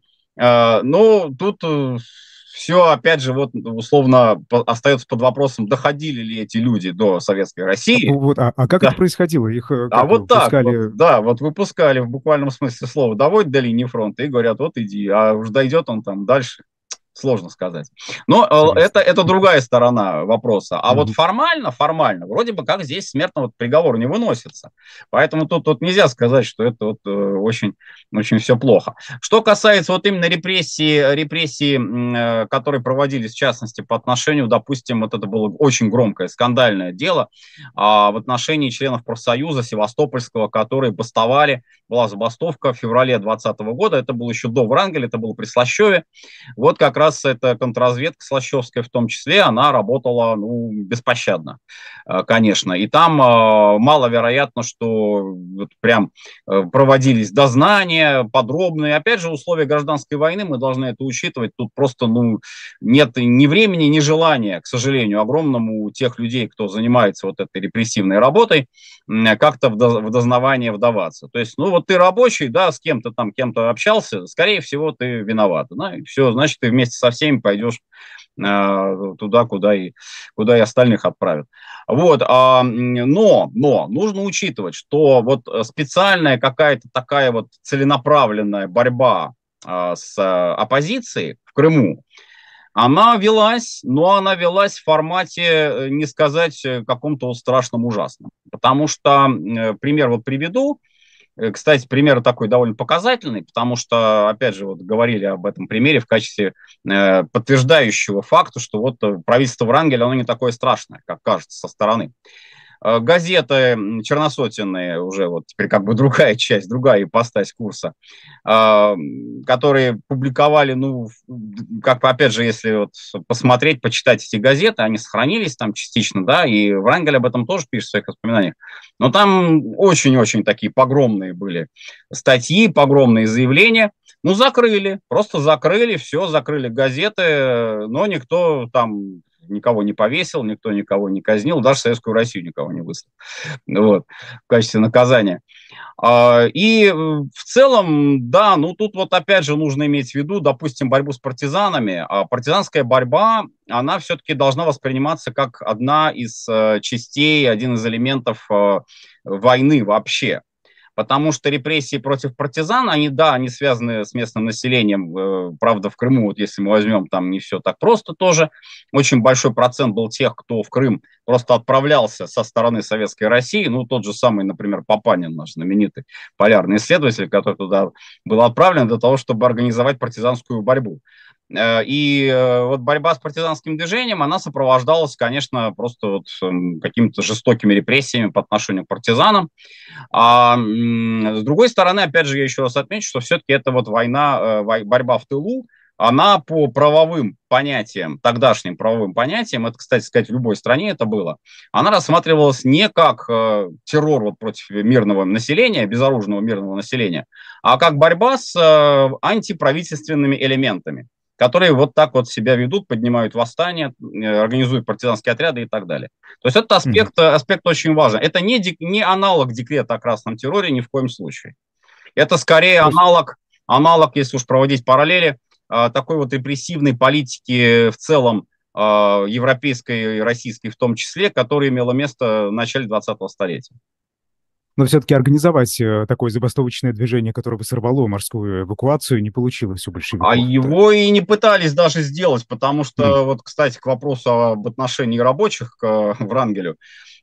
Speaker 2: Но тут все, опять же, вот условно остается под вопросом, доходили ли эти люди до Советской России.
Speaker 1: Вот, а, а как да. это происходило? Их как,
Speaker 2: а вот выпускали... так, вот, да, вот выпускали в буквальном смысле слова, доводят до линии фронта и говорят, вот иди, а уж дойдет он там дальше. Сложно сказать. Но это, это другая сторона вопроса. А mm-hmm. вот формально, формально, вроде бы как здесь смертного приговора не выносится. Поэтому тут, тут нельзя сказать, что это вот очень, очень все плохо. Что касается вот именно репрессий, репрессий, которые проводились, в частности, по отношению, допустим, вот это было очень громкое, скандальное дело в отношении членов профсоюза Севастопольского, которые бастовали. Была забастовка в феврале двадцатого года. Это было еще до Врангеля, это было при Слащеве. Вот как раз эта контрразведка слащевская в том числе, она работала ну, беспощадно, конечно. И там маловероятно, что вот прям проводились дознания подробные. Опять же, условия гражданской войны, мы должны это учитывать. Тут просто ну, нет ни времени, ни желания, к сожалению, огромному у тех людей, кто занимается вот этой репрессивной работой, как-то в дознавание вдаваться. То есть, ну вот ты рабочий, да, с кем-то там, кем-то общался, скорее всего, ты виноват. Да, и все, значит, ты вместе вместе со всеми пойдешь туда, куда и, куда и остальных отправят. Вот, но, но нужно учитывать, что вот специальная какая-то такая вот целенаправленная борьба с оппозицией в Крыму, она велась, но она велась в формате, не сказать, каком-то страшном ужасном. Потому что, пример вот приведу, кстати, пример такой довольно показательный, потому что, опять же, вот говорили об этом примере в качестве э, подтверждающего факта, что вот правительство Врангеля, оно не такое страшное, как кажется со стороны. Газеты черносотенные, уже вот теперь как бы другая часть, другая ипостась курса, которые публиковали, ну, как опять же, если вот посмотреть, почитать эти газеты, они сохранились там частично, да, и Врангель об этом тоже пишет в своих воспоминаниях, но там очень-очень такие погромные были статьи, погромные заявления, ну, закрыли, просто закрыли, все, закрыли газеты, но никто там... никого не повесил, никто никого не казнил, даже Советскую Россию никого не выслал, вот, в качестве наказания. И в целом, да, ну тут вот опять же нужно иметь в виду, допустим, борьбу с партизанами. А партизанская борьба, она все-таки должна восприниматься как одна из частей, один из элементов войны вообще. Потому что репрессии против партизан, они, да, они связаны с местным населением. Правда, в Крыму, вот если мы возьмем, там не все так просто тоже. Очень большой процент был тех, кто в Крым просто отправлялся со стороны Советской России. Ну, тот же самый, например, Папанин, наш знаменитый полярный исследователь, который туда был отправлен для того, чтобы организовать партизанскую борьбу. И вот борьба с партизанским движением, она сопровождалась, конечно, просто вот какими-то жестокими репрессиями по отношению к партизанам. А с другой стороны, опять же, я еще раз отмечу, что все-таки это вот война, борьба в тылу, она по правовым понятиям, тогдашним правовым понятиям, это, кстати сказать, в любой стране это было, она рассматривалась не как террор вот против мирного населения, безоружного мирного населения, а как борьба с антиправительственными элементами, которые вот так вот себя ведут, поднимают восстания, организуют партизанские отряды и так далее. То есть этот аспект, mm-hmm. аспект очень важен. Это не, не аналог декрета о красном терроре ни в коем случае. Это скорее аналог, аналог, если уж проводить параллели, такой вот репрессивной политики в целом, европейской и российской в том числе, которая имела место в начале двадцатого столетия.
Speaker 1: Но все-таки организовать такое забастовочное движение, которое бы сорвало морскую эвакуацию, не получилось у большевиков.
Speaker 2: А его и не пытались даже сделать, потому что, mm. вот, кстати, к вопросу об отношении рабочих к Врангелю,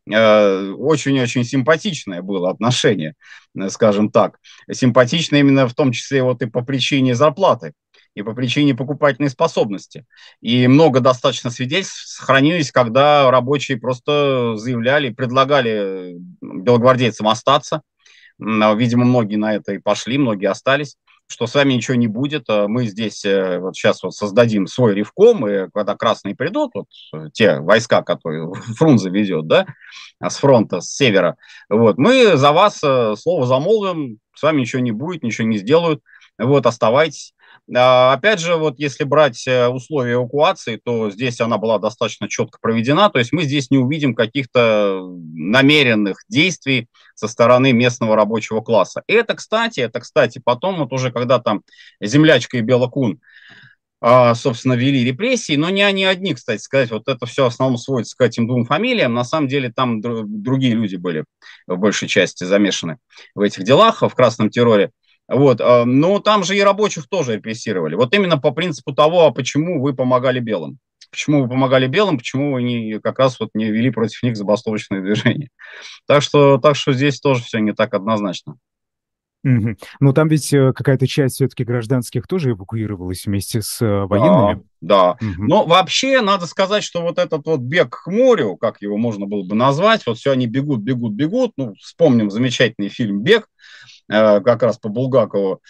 Speaker 2: очень-очень симпатичное было отношение, скажем так. Симпатичное именно в том числе вот и по причине зарплаты, и по причине покупательной способности. И много достаточно свидетельств сохранились, когда рабочие просто заявляли, предлагали белогвардейцам остаться. Видимо, многие на это и пошли, многие остались, что с вами ничего не будет, мы здесь вот сейчас вот создадим свой ревком, и когда красные придут, вот те войска, которые Фрунзе ведет, да, с фронта, с севера, вот, мы за вас слово замолвим, с вами ничего не будет, ничего не сделают, вот, оставайтесь. Опять же, вот если брать условия эвакуации, то здесь она была достаточно четко проведена, то есть мы здесь не увидим каких-то намеренных действий со стороны местного рабочего класса. И это, кстати, это, кстати, потом вот уже когда там Землячка и Белокун, собственно, вели репрессии, но не они одни, кстати сказать, вот это все в основном сводится к этим двум фамилиям, на самом деле там другие люди были в большей части замешаны в этих делах, в красном терроре. Вот, но там же и рабочих тоже репрессировали. Вот именно по принципу того, почему вы помогали белым. Почему вы помогали белым, почему вы не, как раз вот не вели против них забастовочные движения. Так что, так что здесь тоже все не так однозначно.
Speaker 1: Mm-hmm. Но там ведь какая-то часть все-таки гражданских тоже эвакуировалась вместе с военными.
Speaker 2: Да, да. Mm-hmm. Но вообще надо сказать, что вот этот вот бег к морю, как его можно было бы назвать, вот все они бегут, бегут, бегут. Ну, вспомним замечательный фильм «Бег», как раз по Булгакову.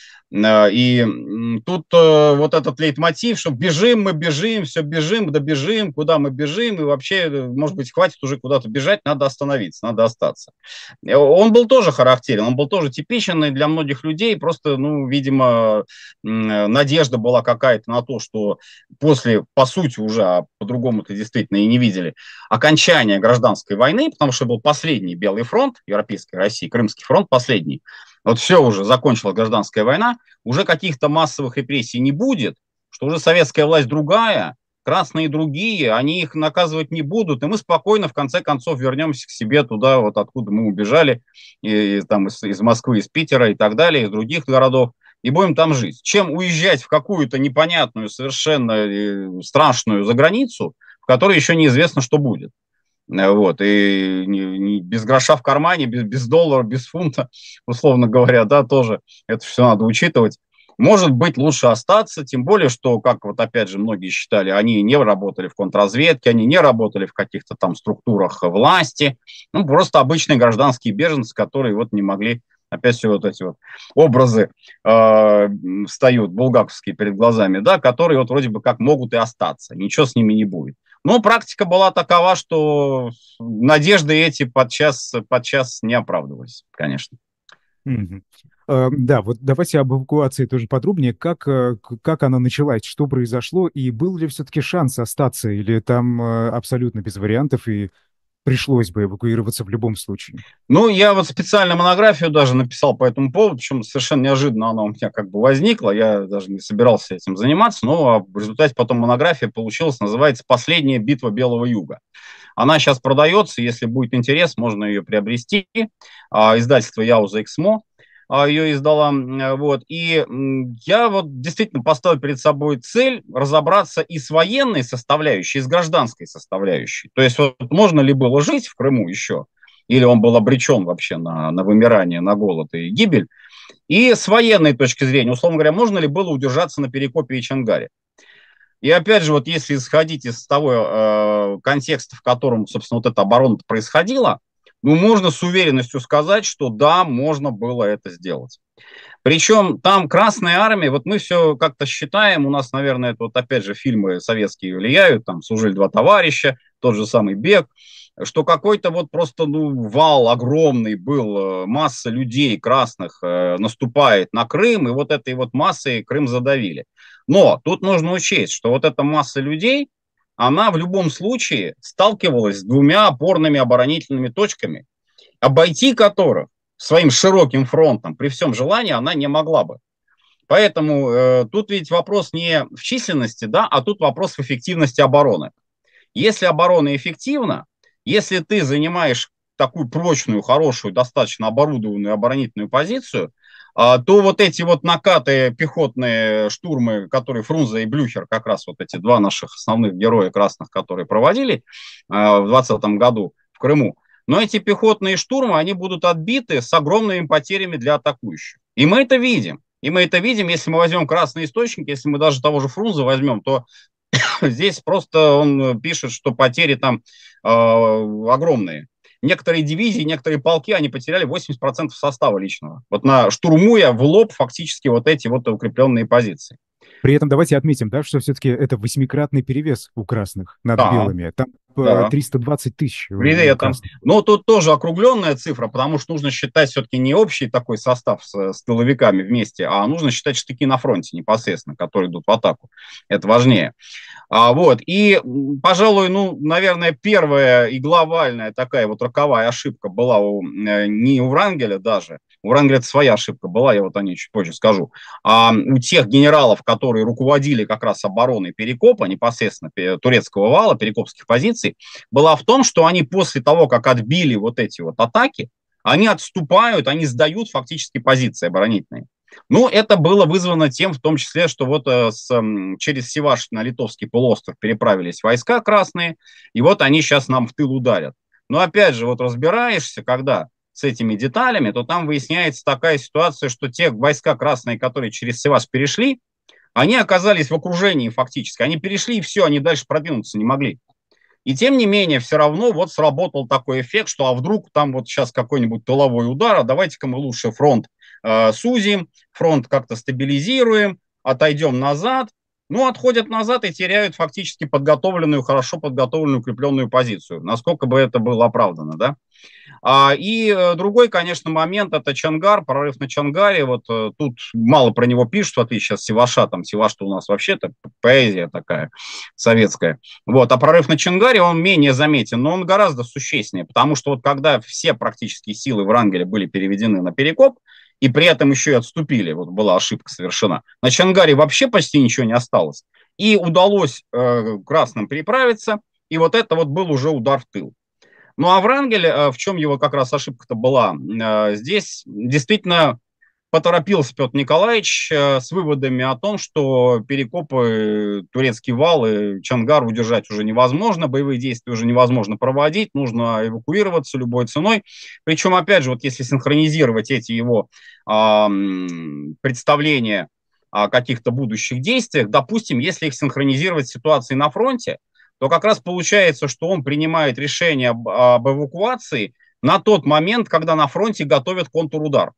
Speaker 2: И тут вот этот лейтмотив, что бежим, мы бежим, все бежим, да бежим, куда мы бежим, и вообще, может быть, хватит уже куда-то бежать, надо остановиться, надо остаться. Он был тоже характерен, он был тоже типичен для многих людей, просто, ну, видимо, надежда была какая-то на то, что после, по сути, уже, а по-другому-то действительно и не видели, окончания гражданской войны, потому что был последний Белый фронт Европейской России, Крымский фронт последний, вот все уже, закончилась гражданская война, уже каких-то массовых репрессий не будет, что уже советская власть другая, красные другие, они их наказывать не будут, и мы спокойно, в конце концов, вернемся к себе туда, вот откуда мы убежали, и, и, там, из, из Москвы, из Питера и так далее, из других городов, и будем там жить. Чем уезжать в какую-то непонятную, совершенно страшную заграницу, в которой еще неизвестно, что будет. Вот, и не, не, без гроша в кармане, без, без доллара, без фунта, условно говоря, да, тоже это все надо учитывать. Может быть, лучше остаться, тем более, что, как вот опять же многие считали, они не работали в контрразведке, они не работали в каких-то там структурах власти, ну, просто обычные гражданские беженцы, которые вот не могли, опять все вот эти вот образы э, встают булгаковские перед глазами, да, которые вот вроде бы как могут и остаться, ничего с ними не будет. Но практика была такова, что надежды эти подчас, подчас не оправдывались, конечно.
Speaker 1: Mm-hmm. Uh, да, вот давайте об эвакуации тоже подробнее. Как, uh, как она началась, что произошло, и был ли все-таки шанс остаться, или там uh, абсолютно без вариантов, и пришлось бы эвакуироваться в любом случае?
Speaker 2: Ну, я вот специально монографию даже написал по этому поводу, причем совершенно неожиданно она у меня как бы возникла, я даже не собирался этим заниматься, но в результате потом монография получилась, называется «Последняя битва Белого Юга». Она сейчас продается, если будет интерес, можно ее приобрести. Издательство Яуза Эксмо ее издала. Вот. И я вот действительно поставил перед собой цель разобраться и с военной составляющей, и с гражданской составляющей. То есть вот можно ли было жить в Крыму еще, или он был обречен вообще на, на вымирание, на голод и гибель. И с военной точки зрения, условно говоря, можно ли было удержаться на Перекопе и Чангаре. И опять же, вот если исходить из того э, контекста, в котором, собственно, вот эта оборона происходила, ну, можно с уверенностью сказать, что да, можно было это сделать. Причем там Красная Армия, вот мы все как-то считаем, у нас, наверное, это вот опять же фильмы советские влияют, там «Служили два товарища», тот же самый «Бег», что какой-то вот просто ну, вал огромный был, масса людей красных э, наступает на Крым, и вот этой вот массой Крым задавили. Но тут нужно учесть, что вот эта масса людей, она в любом случае сталкивалась с двумя опорными оборонительными точками, обойти которых своим широким фронтом при всем желании она не могла бы. Поэтому э, тут ведь вопрос не в численности, да, а тут вопрос в эффективности обороны. Если оборона эффективна, если ты занимаешь такую прочную, хорошую, достаточно оборудованную оборонительную позицию, то вот эти вот накаты пехотные штурмы, которые Фрунзе и Блюхер, как раз вот эти два наших основных героя красных, которые проводили в двадцатом году в Крыму, но эти пехотные штурмы, они будут отбиты с огромными потерями для атакующих. И мы это видим. И мы это видим, если мы возьмем красный источник, если мы даже того же Фрунзе возьмем, то здесь просто он пишет, что потери там э, огромные. Некоторые дивизии, некоторые полки, они потеряли восемьдесят процентов состава личного. Вот на штурмуя в лоб фактически вот эти вот укрепленные позиции.
Speaker 1: При этом давайте отметим, да, что все-таки это восьмикратный перевес у красных над да, белыми. Там да. триста двадцать тысяч.
Speaker 2: При этом. Но тут тоже округленная цифра, потому что нужно считать все-таки не общий такой состав с, с тыловиками вместе, а нужно считать штыки на фронте непосредственно, которые идут в атаку. Это важнее. А, вот. И, пожалуй, ну, наверное, первая и глобальная такая вот роковая ошибка была у, не у Врангеля даже. У Врангеля своя ошибка была, я вот о ней чуть позже скажу. А у тех генералов, которые руководили как раз обороной Перекопа, непосредственно турецкого вала, перекопских позиций, была в том, что они после того, как отбили вот эти вот атаки, они отступают, они сдают фактически позиции оборонительные. Ну, это было вызвано тем, в том числе, что вот э, с, э, через Севаш на Литовский полуостров переправились войска красные, и вот они сейчас нам в тыл ударят. Но опять же, вот разбираешься, когда с этими деталями, то там выясняется такая ситуация, что те войска красные, которые через Севаш перешли, они оказались в окружении фактически. Они перешли, и все, они дальше продвинуться не могли. И тем не менее, все равно вот сработал такой эффект, что а вдруг там вот сейчас какой-нибудь тыловой удар, а давайте-ка мы лучше фронт э, сузим, фронт как-то стабилизируем, отойдем назад. Ну, отходят назад и теряют фактически подготовленную, хорошо подготовленную, укрепленную позицию. Насколько бы это было оправдано, да? А, и другой, конечно, момент – это Чангар, прорыв на Чангаре. Вот тут мало про него пишут, в отличие от Севаша. Там Севаш-то у нас вообще-то поэзия такая советская. Вот. А прорыв на Чангаре, он менее заметен, но он гораздо существеннее, потому что вот когда все практически силы Врангеля были переведены на Перекоп, и при этом еще и отступили, вот была ошибка совершена. На Чангаре вообще почти ничего не осталось. И удалось э, красным переправиться, и вот это вот был уже удар в тыл. Ну а Врангель, э, в чем его как раз ошибка-то была? Э, здесь действительно поторопился Петр Николаевич э, с выводами о том, что перекопы, турецкий вал и Чангар удержать уже невозможно, боевые действия уже невозможно проводить, нужно эвакуироваться любой ценой. Причем, опять же, вот если синхронизировать эти его э, представления о каких-то будущих действиях, допустим, если их синхронизировать с ситуацией на фронте, то как раз получается, что он принимает решение об, об эвакуации на тот момент, когда на фронте готовят контрудар.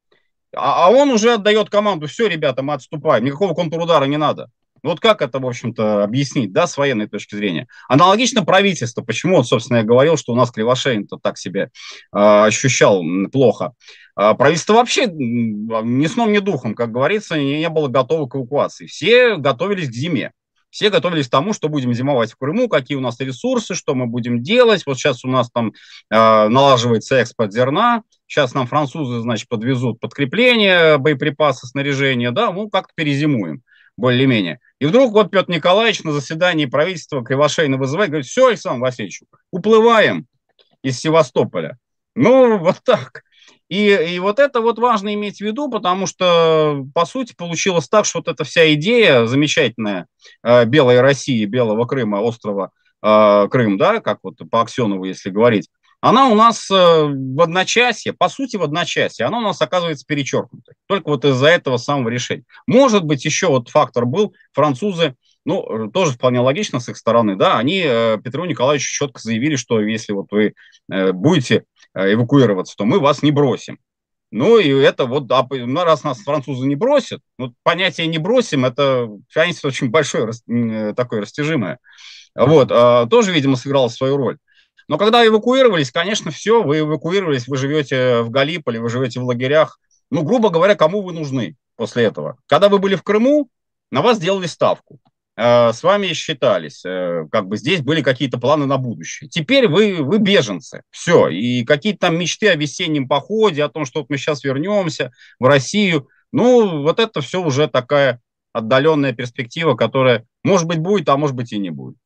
Speaker 2: А, а он уже отдает команду: все, ребята, мы отступаем, никакого контрудара не надо. Вот как это, в общем-то, объяснить, да, с военной точки зрения? Аналогично правительство. Почему он, собственно, я говорил, что у нас Кривошеин-то так себя э, ощущал плохо. Э, правительство вообще ни сном, ни духом, как говорится, не, не было готово к эвакуации. Все готовились к зиме. Все готовились к тому, что будем зимовать в Крыму, какие у нас ресурсы, что мы будем делать. Вот сейчас у нас там э, налаживается экспорт зерна, сейчас нам французы, значит, подвезут подкрепление, боеприпасы, снаряжение, да, ну, как-то перезимуем, более-менее. И вдруг вот Петр Николаевич на заседании правительства Кривошеина вызывает, говорит: все, Александр Васильевич, уплываем из Севастополя. Ну, вот так. И, и вот это вот важно иметь в виду, потому что, по сути, получилось так, что вот эта вся идея замечательная э, белой России, белого Крыма, острова э, Крым, да, как вот по Аксенову, если говорить, она у нас э, в одночасье, по сути, в одночасье, она у нас оказывается перечеркнутой. Только вот из-за этого самого решения. Может быть, еще вот фактор был, французы, ну, тоже вполне логично с их стороны, да, они э, Петру Николаевичу четко заявили, что если вот вы э, будете эвакуироваться, то мы вас не бросим. Ну, и это вот, да, ну, раз нас французы не бросят, ну, понятие «не бросим» — это, конечно, очень большое, такое растяжимое. Вот, а, тоже, видимо, сыграло свою роль. Но когда эвакуировались, конечно, все, вы эвакуировались, вы живете в Галиполи, вы живете в лагерях. Ну, грубо говоря, кому вы нужны после этого? Когда вы были в Крыму, на вас делали ставку. С вами считались, как бы здесь были какие-то планы на будущее. Теперь вы, вы беженцы, все, и какие-то там мечты о весеннем походе, о том, что вот мы сейчас вернемся в Россию, ну, вот это все уже такая отдаленная перспектива, которая, может быть, будет, а может быть, и не будет.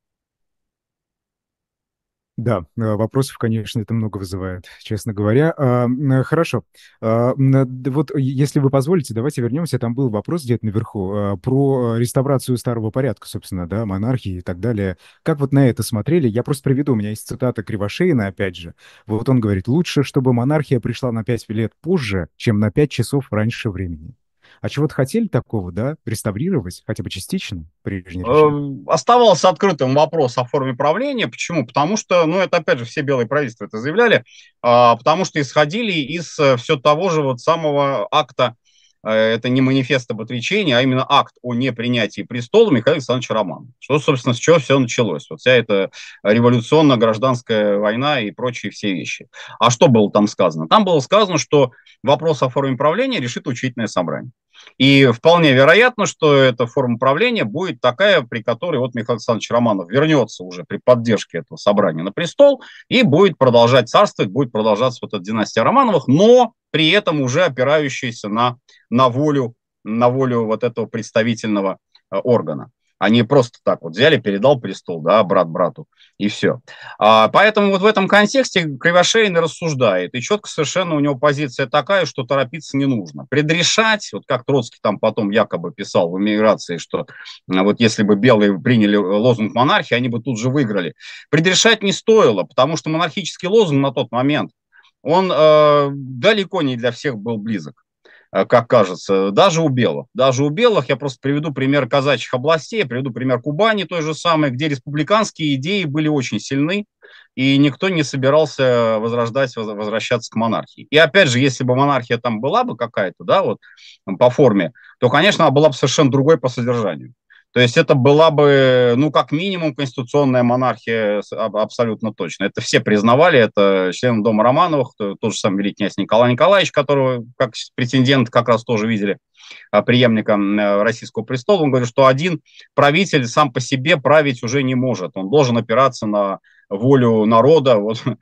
Speaker 1: Да, э, вопросов, конечно, это много вызывает, честно говоря. А, м, Хорошо. А, м, д- Вот э, если вы позволите, давайте вернемся. Там был вопрос где-то наверху а, про реставрацию старого порядка, собственно, да, монархии и так далее. Как вот на это смотрели? Я просто приведу, у меня есть цитата Кривошеина, опять же. Вот он говорит: лучше, чтобы монархия пришла на пять лет позже, чем на пять часов раньше времени. А чего-то хотели такого, да, реставрировать, хотя бы частично, прежний режим?
Speaker 2: Оставался открытым вопрос о форме правления. Почему? Потому что, ну, это опять же все белые правительства это заявляли, а, потому что исходили из э, все того же вот самого акта, э, это не манифест об отречении, а именно акт о непринятии престола Михаила Александровича Романова. Что, собственно, с чего все началось? Вот вся эта революционно-гражданская война и прочие все вещи. А что было там сказано? Там было сказано, что вопрос о форме правления решит учительное собрание. И вполне вероятно, что эта форма правления будет такая, при которой вот Михаил Александрович Романов вернется уже при поддержке этого собрания на престол и будет продолжать царствовать, будет продолжаться вот эта династия Романовых, но при этом уже опирающаяся на, на, волю, на волю вот этого представительного э, органа. Они просто так вот взяли, передал престол, да, брат брату, и все. А, поэтому вот в этом контексте Кривошеин рассуждает, и четко совершенно у него позиция такая, что торопиться не нужно. Предрешать, вот как Троцкий там потом якобы писал в «Эмиграции», что вот если бы белые приняли лозунг монархии, они бы тут же выиграли. Предрешать не стоило, потому что монархический лозунг на тот момент, он э, далеко не для всех был близок, как кажется, даже у белых. Даже у белых, я просто приведу пример казачьих областей, приведу пример Кубани той же самой, где республиканские идеи были очень сильны, и никто не собирался возрождать, возвращаться к монархии. И опять же, если бы монархия там была бы какая-то, да, вот по форме, то, конечно, она была бы совершенно другой по содержанию. То есть это была бы, ну, как минимум, конституционная монархия абсолютно точно. Это все признавали, это члены дома Романовых, тот же самый великий князь Николай Николаевич, которого как претендент как раз тоже видели преемником российского престола. Он говорит, что один правитель сам по себе править уже не может. Он должен опираться на волю народа. Вот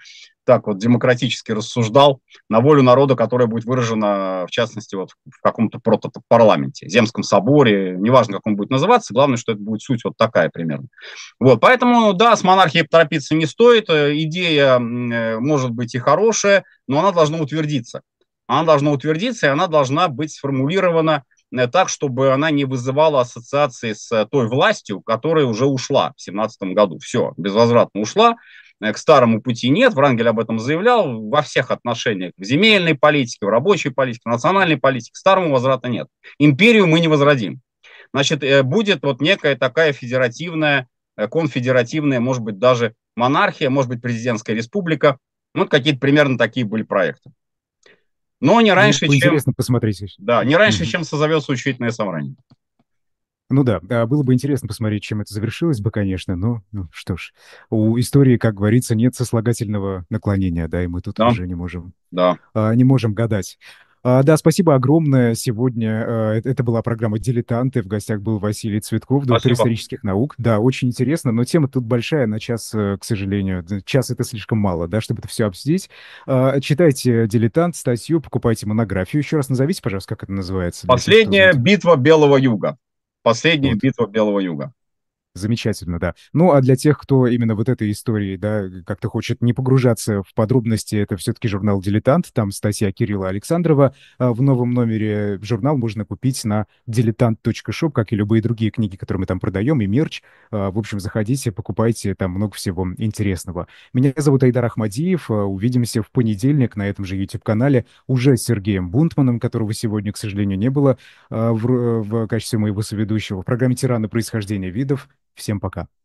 Speaker 2: так вот демократически рассуждал, на волю народа, которая будет выражена, в частности, вот в каком-то протопарламенте, Земском соборе, неважно, как он будет называться, главное, что это будет суть вот такая примерно. Вот, поэтому, да, с монархией торопиться не стоит, идея может быть и хорошая, но она должна утвердиться. Она должна утвердиться, и она должна быть сформулирована так, чтобы она не вызывала ассоциации с той властью, которая уже ушла в две тысячи семнадцатом году. Все, безвозвратно ушла. К старому пути нет, Врангель об этом заявлял, во всех отношениях, в земельной политике, в рабочей политике, в национальной политике, к старому возврата нет. Империю мы не возродим. Значит, будет вот некая такая федеративная, конфедеративная, может быть, даже монархия, может быть, президентская республика. Вот какие-то примерно такие были проекты. Но не раньше,
Speaker 1: ну,
Speaker 2: чем...
Speaker 1: Интересно посмотреть.
Speaker 2: Да, не раньше, чем созовется учредительное собрание.
Speaker 1: Ну да, да, было бы интересно посмотреть, чем это завершилось бы, конечно, но ну, что ж, у истории, как говорится, нет сослагательного наклонения, да, и мы тут
Speaker 2: Да,
Speaker 1: уже не можем,
Speaker 2: да.
Speaker 1: а, не можем гадать. А, да, спасибо огромное. Сегодня а, это, это была программа «Дилетанты». В гостях был Василий Цветков, доктор
Speaker 2: Спасибо.
Speaker 1: исторических наук. Да, очень интересно, но тема тут большая, на час, э, к сожалению. Час — это слишком мало, да, чтобы это все обсудить. А, читайте «Дилетант», статью, покупайте монографию. Еще раз назовите, пожалуйста, как это называется для тех, кто
Speaker 2: Последняя
Speaker 1: заинтересован.
Speaker 2: битва Белого Юга. Последняя
Speaker 1: Вот.
Speaker 2: битва Белого Юга.
Speaker 1: Замечательно, да. Ну, а для тех, кто именно вот этой истории, да, как-то хочет не погружаться в подробности, это все-таки журнал «Дилетант», там статья Кирилла Александрова. А в новом номере журнал можно купить на дилетант точка шоп, как и любые другие книги, которые мы там продаем, и мерч. А, В общем, заходите, покупайте, там много всего интересного. Меня зовут Айдар Ахмадиев. А, Увидимся в понедельник на этом же YouTube-канале уже с Сергеем Бунтманом, которого сегодня, к сожалению, не было а, в, в качестве моего соведущего в программе «Тираны. Происхождение видов». Всем пока.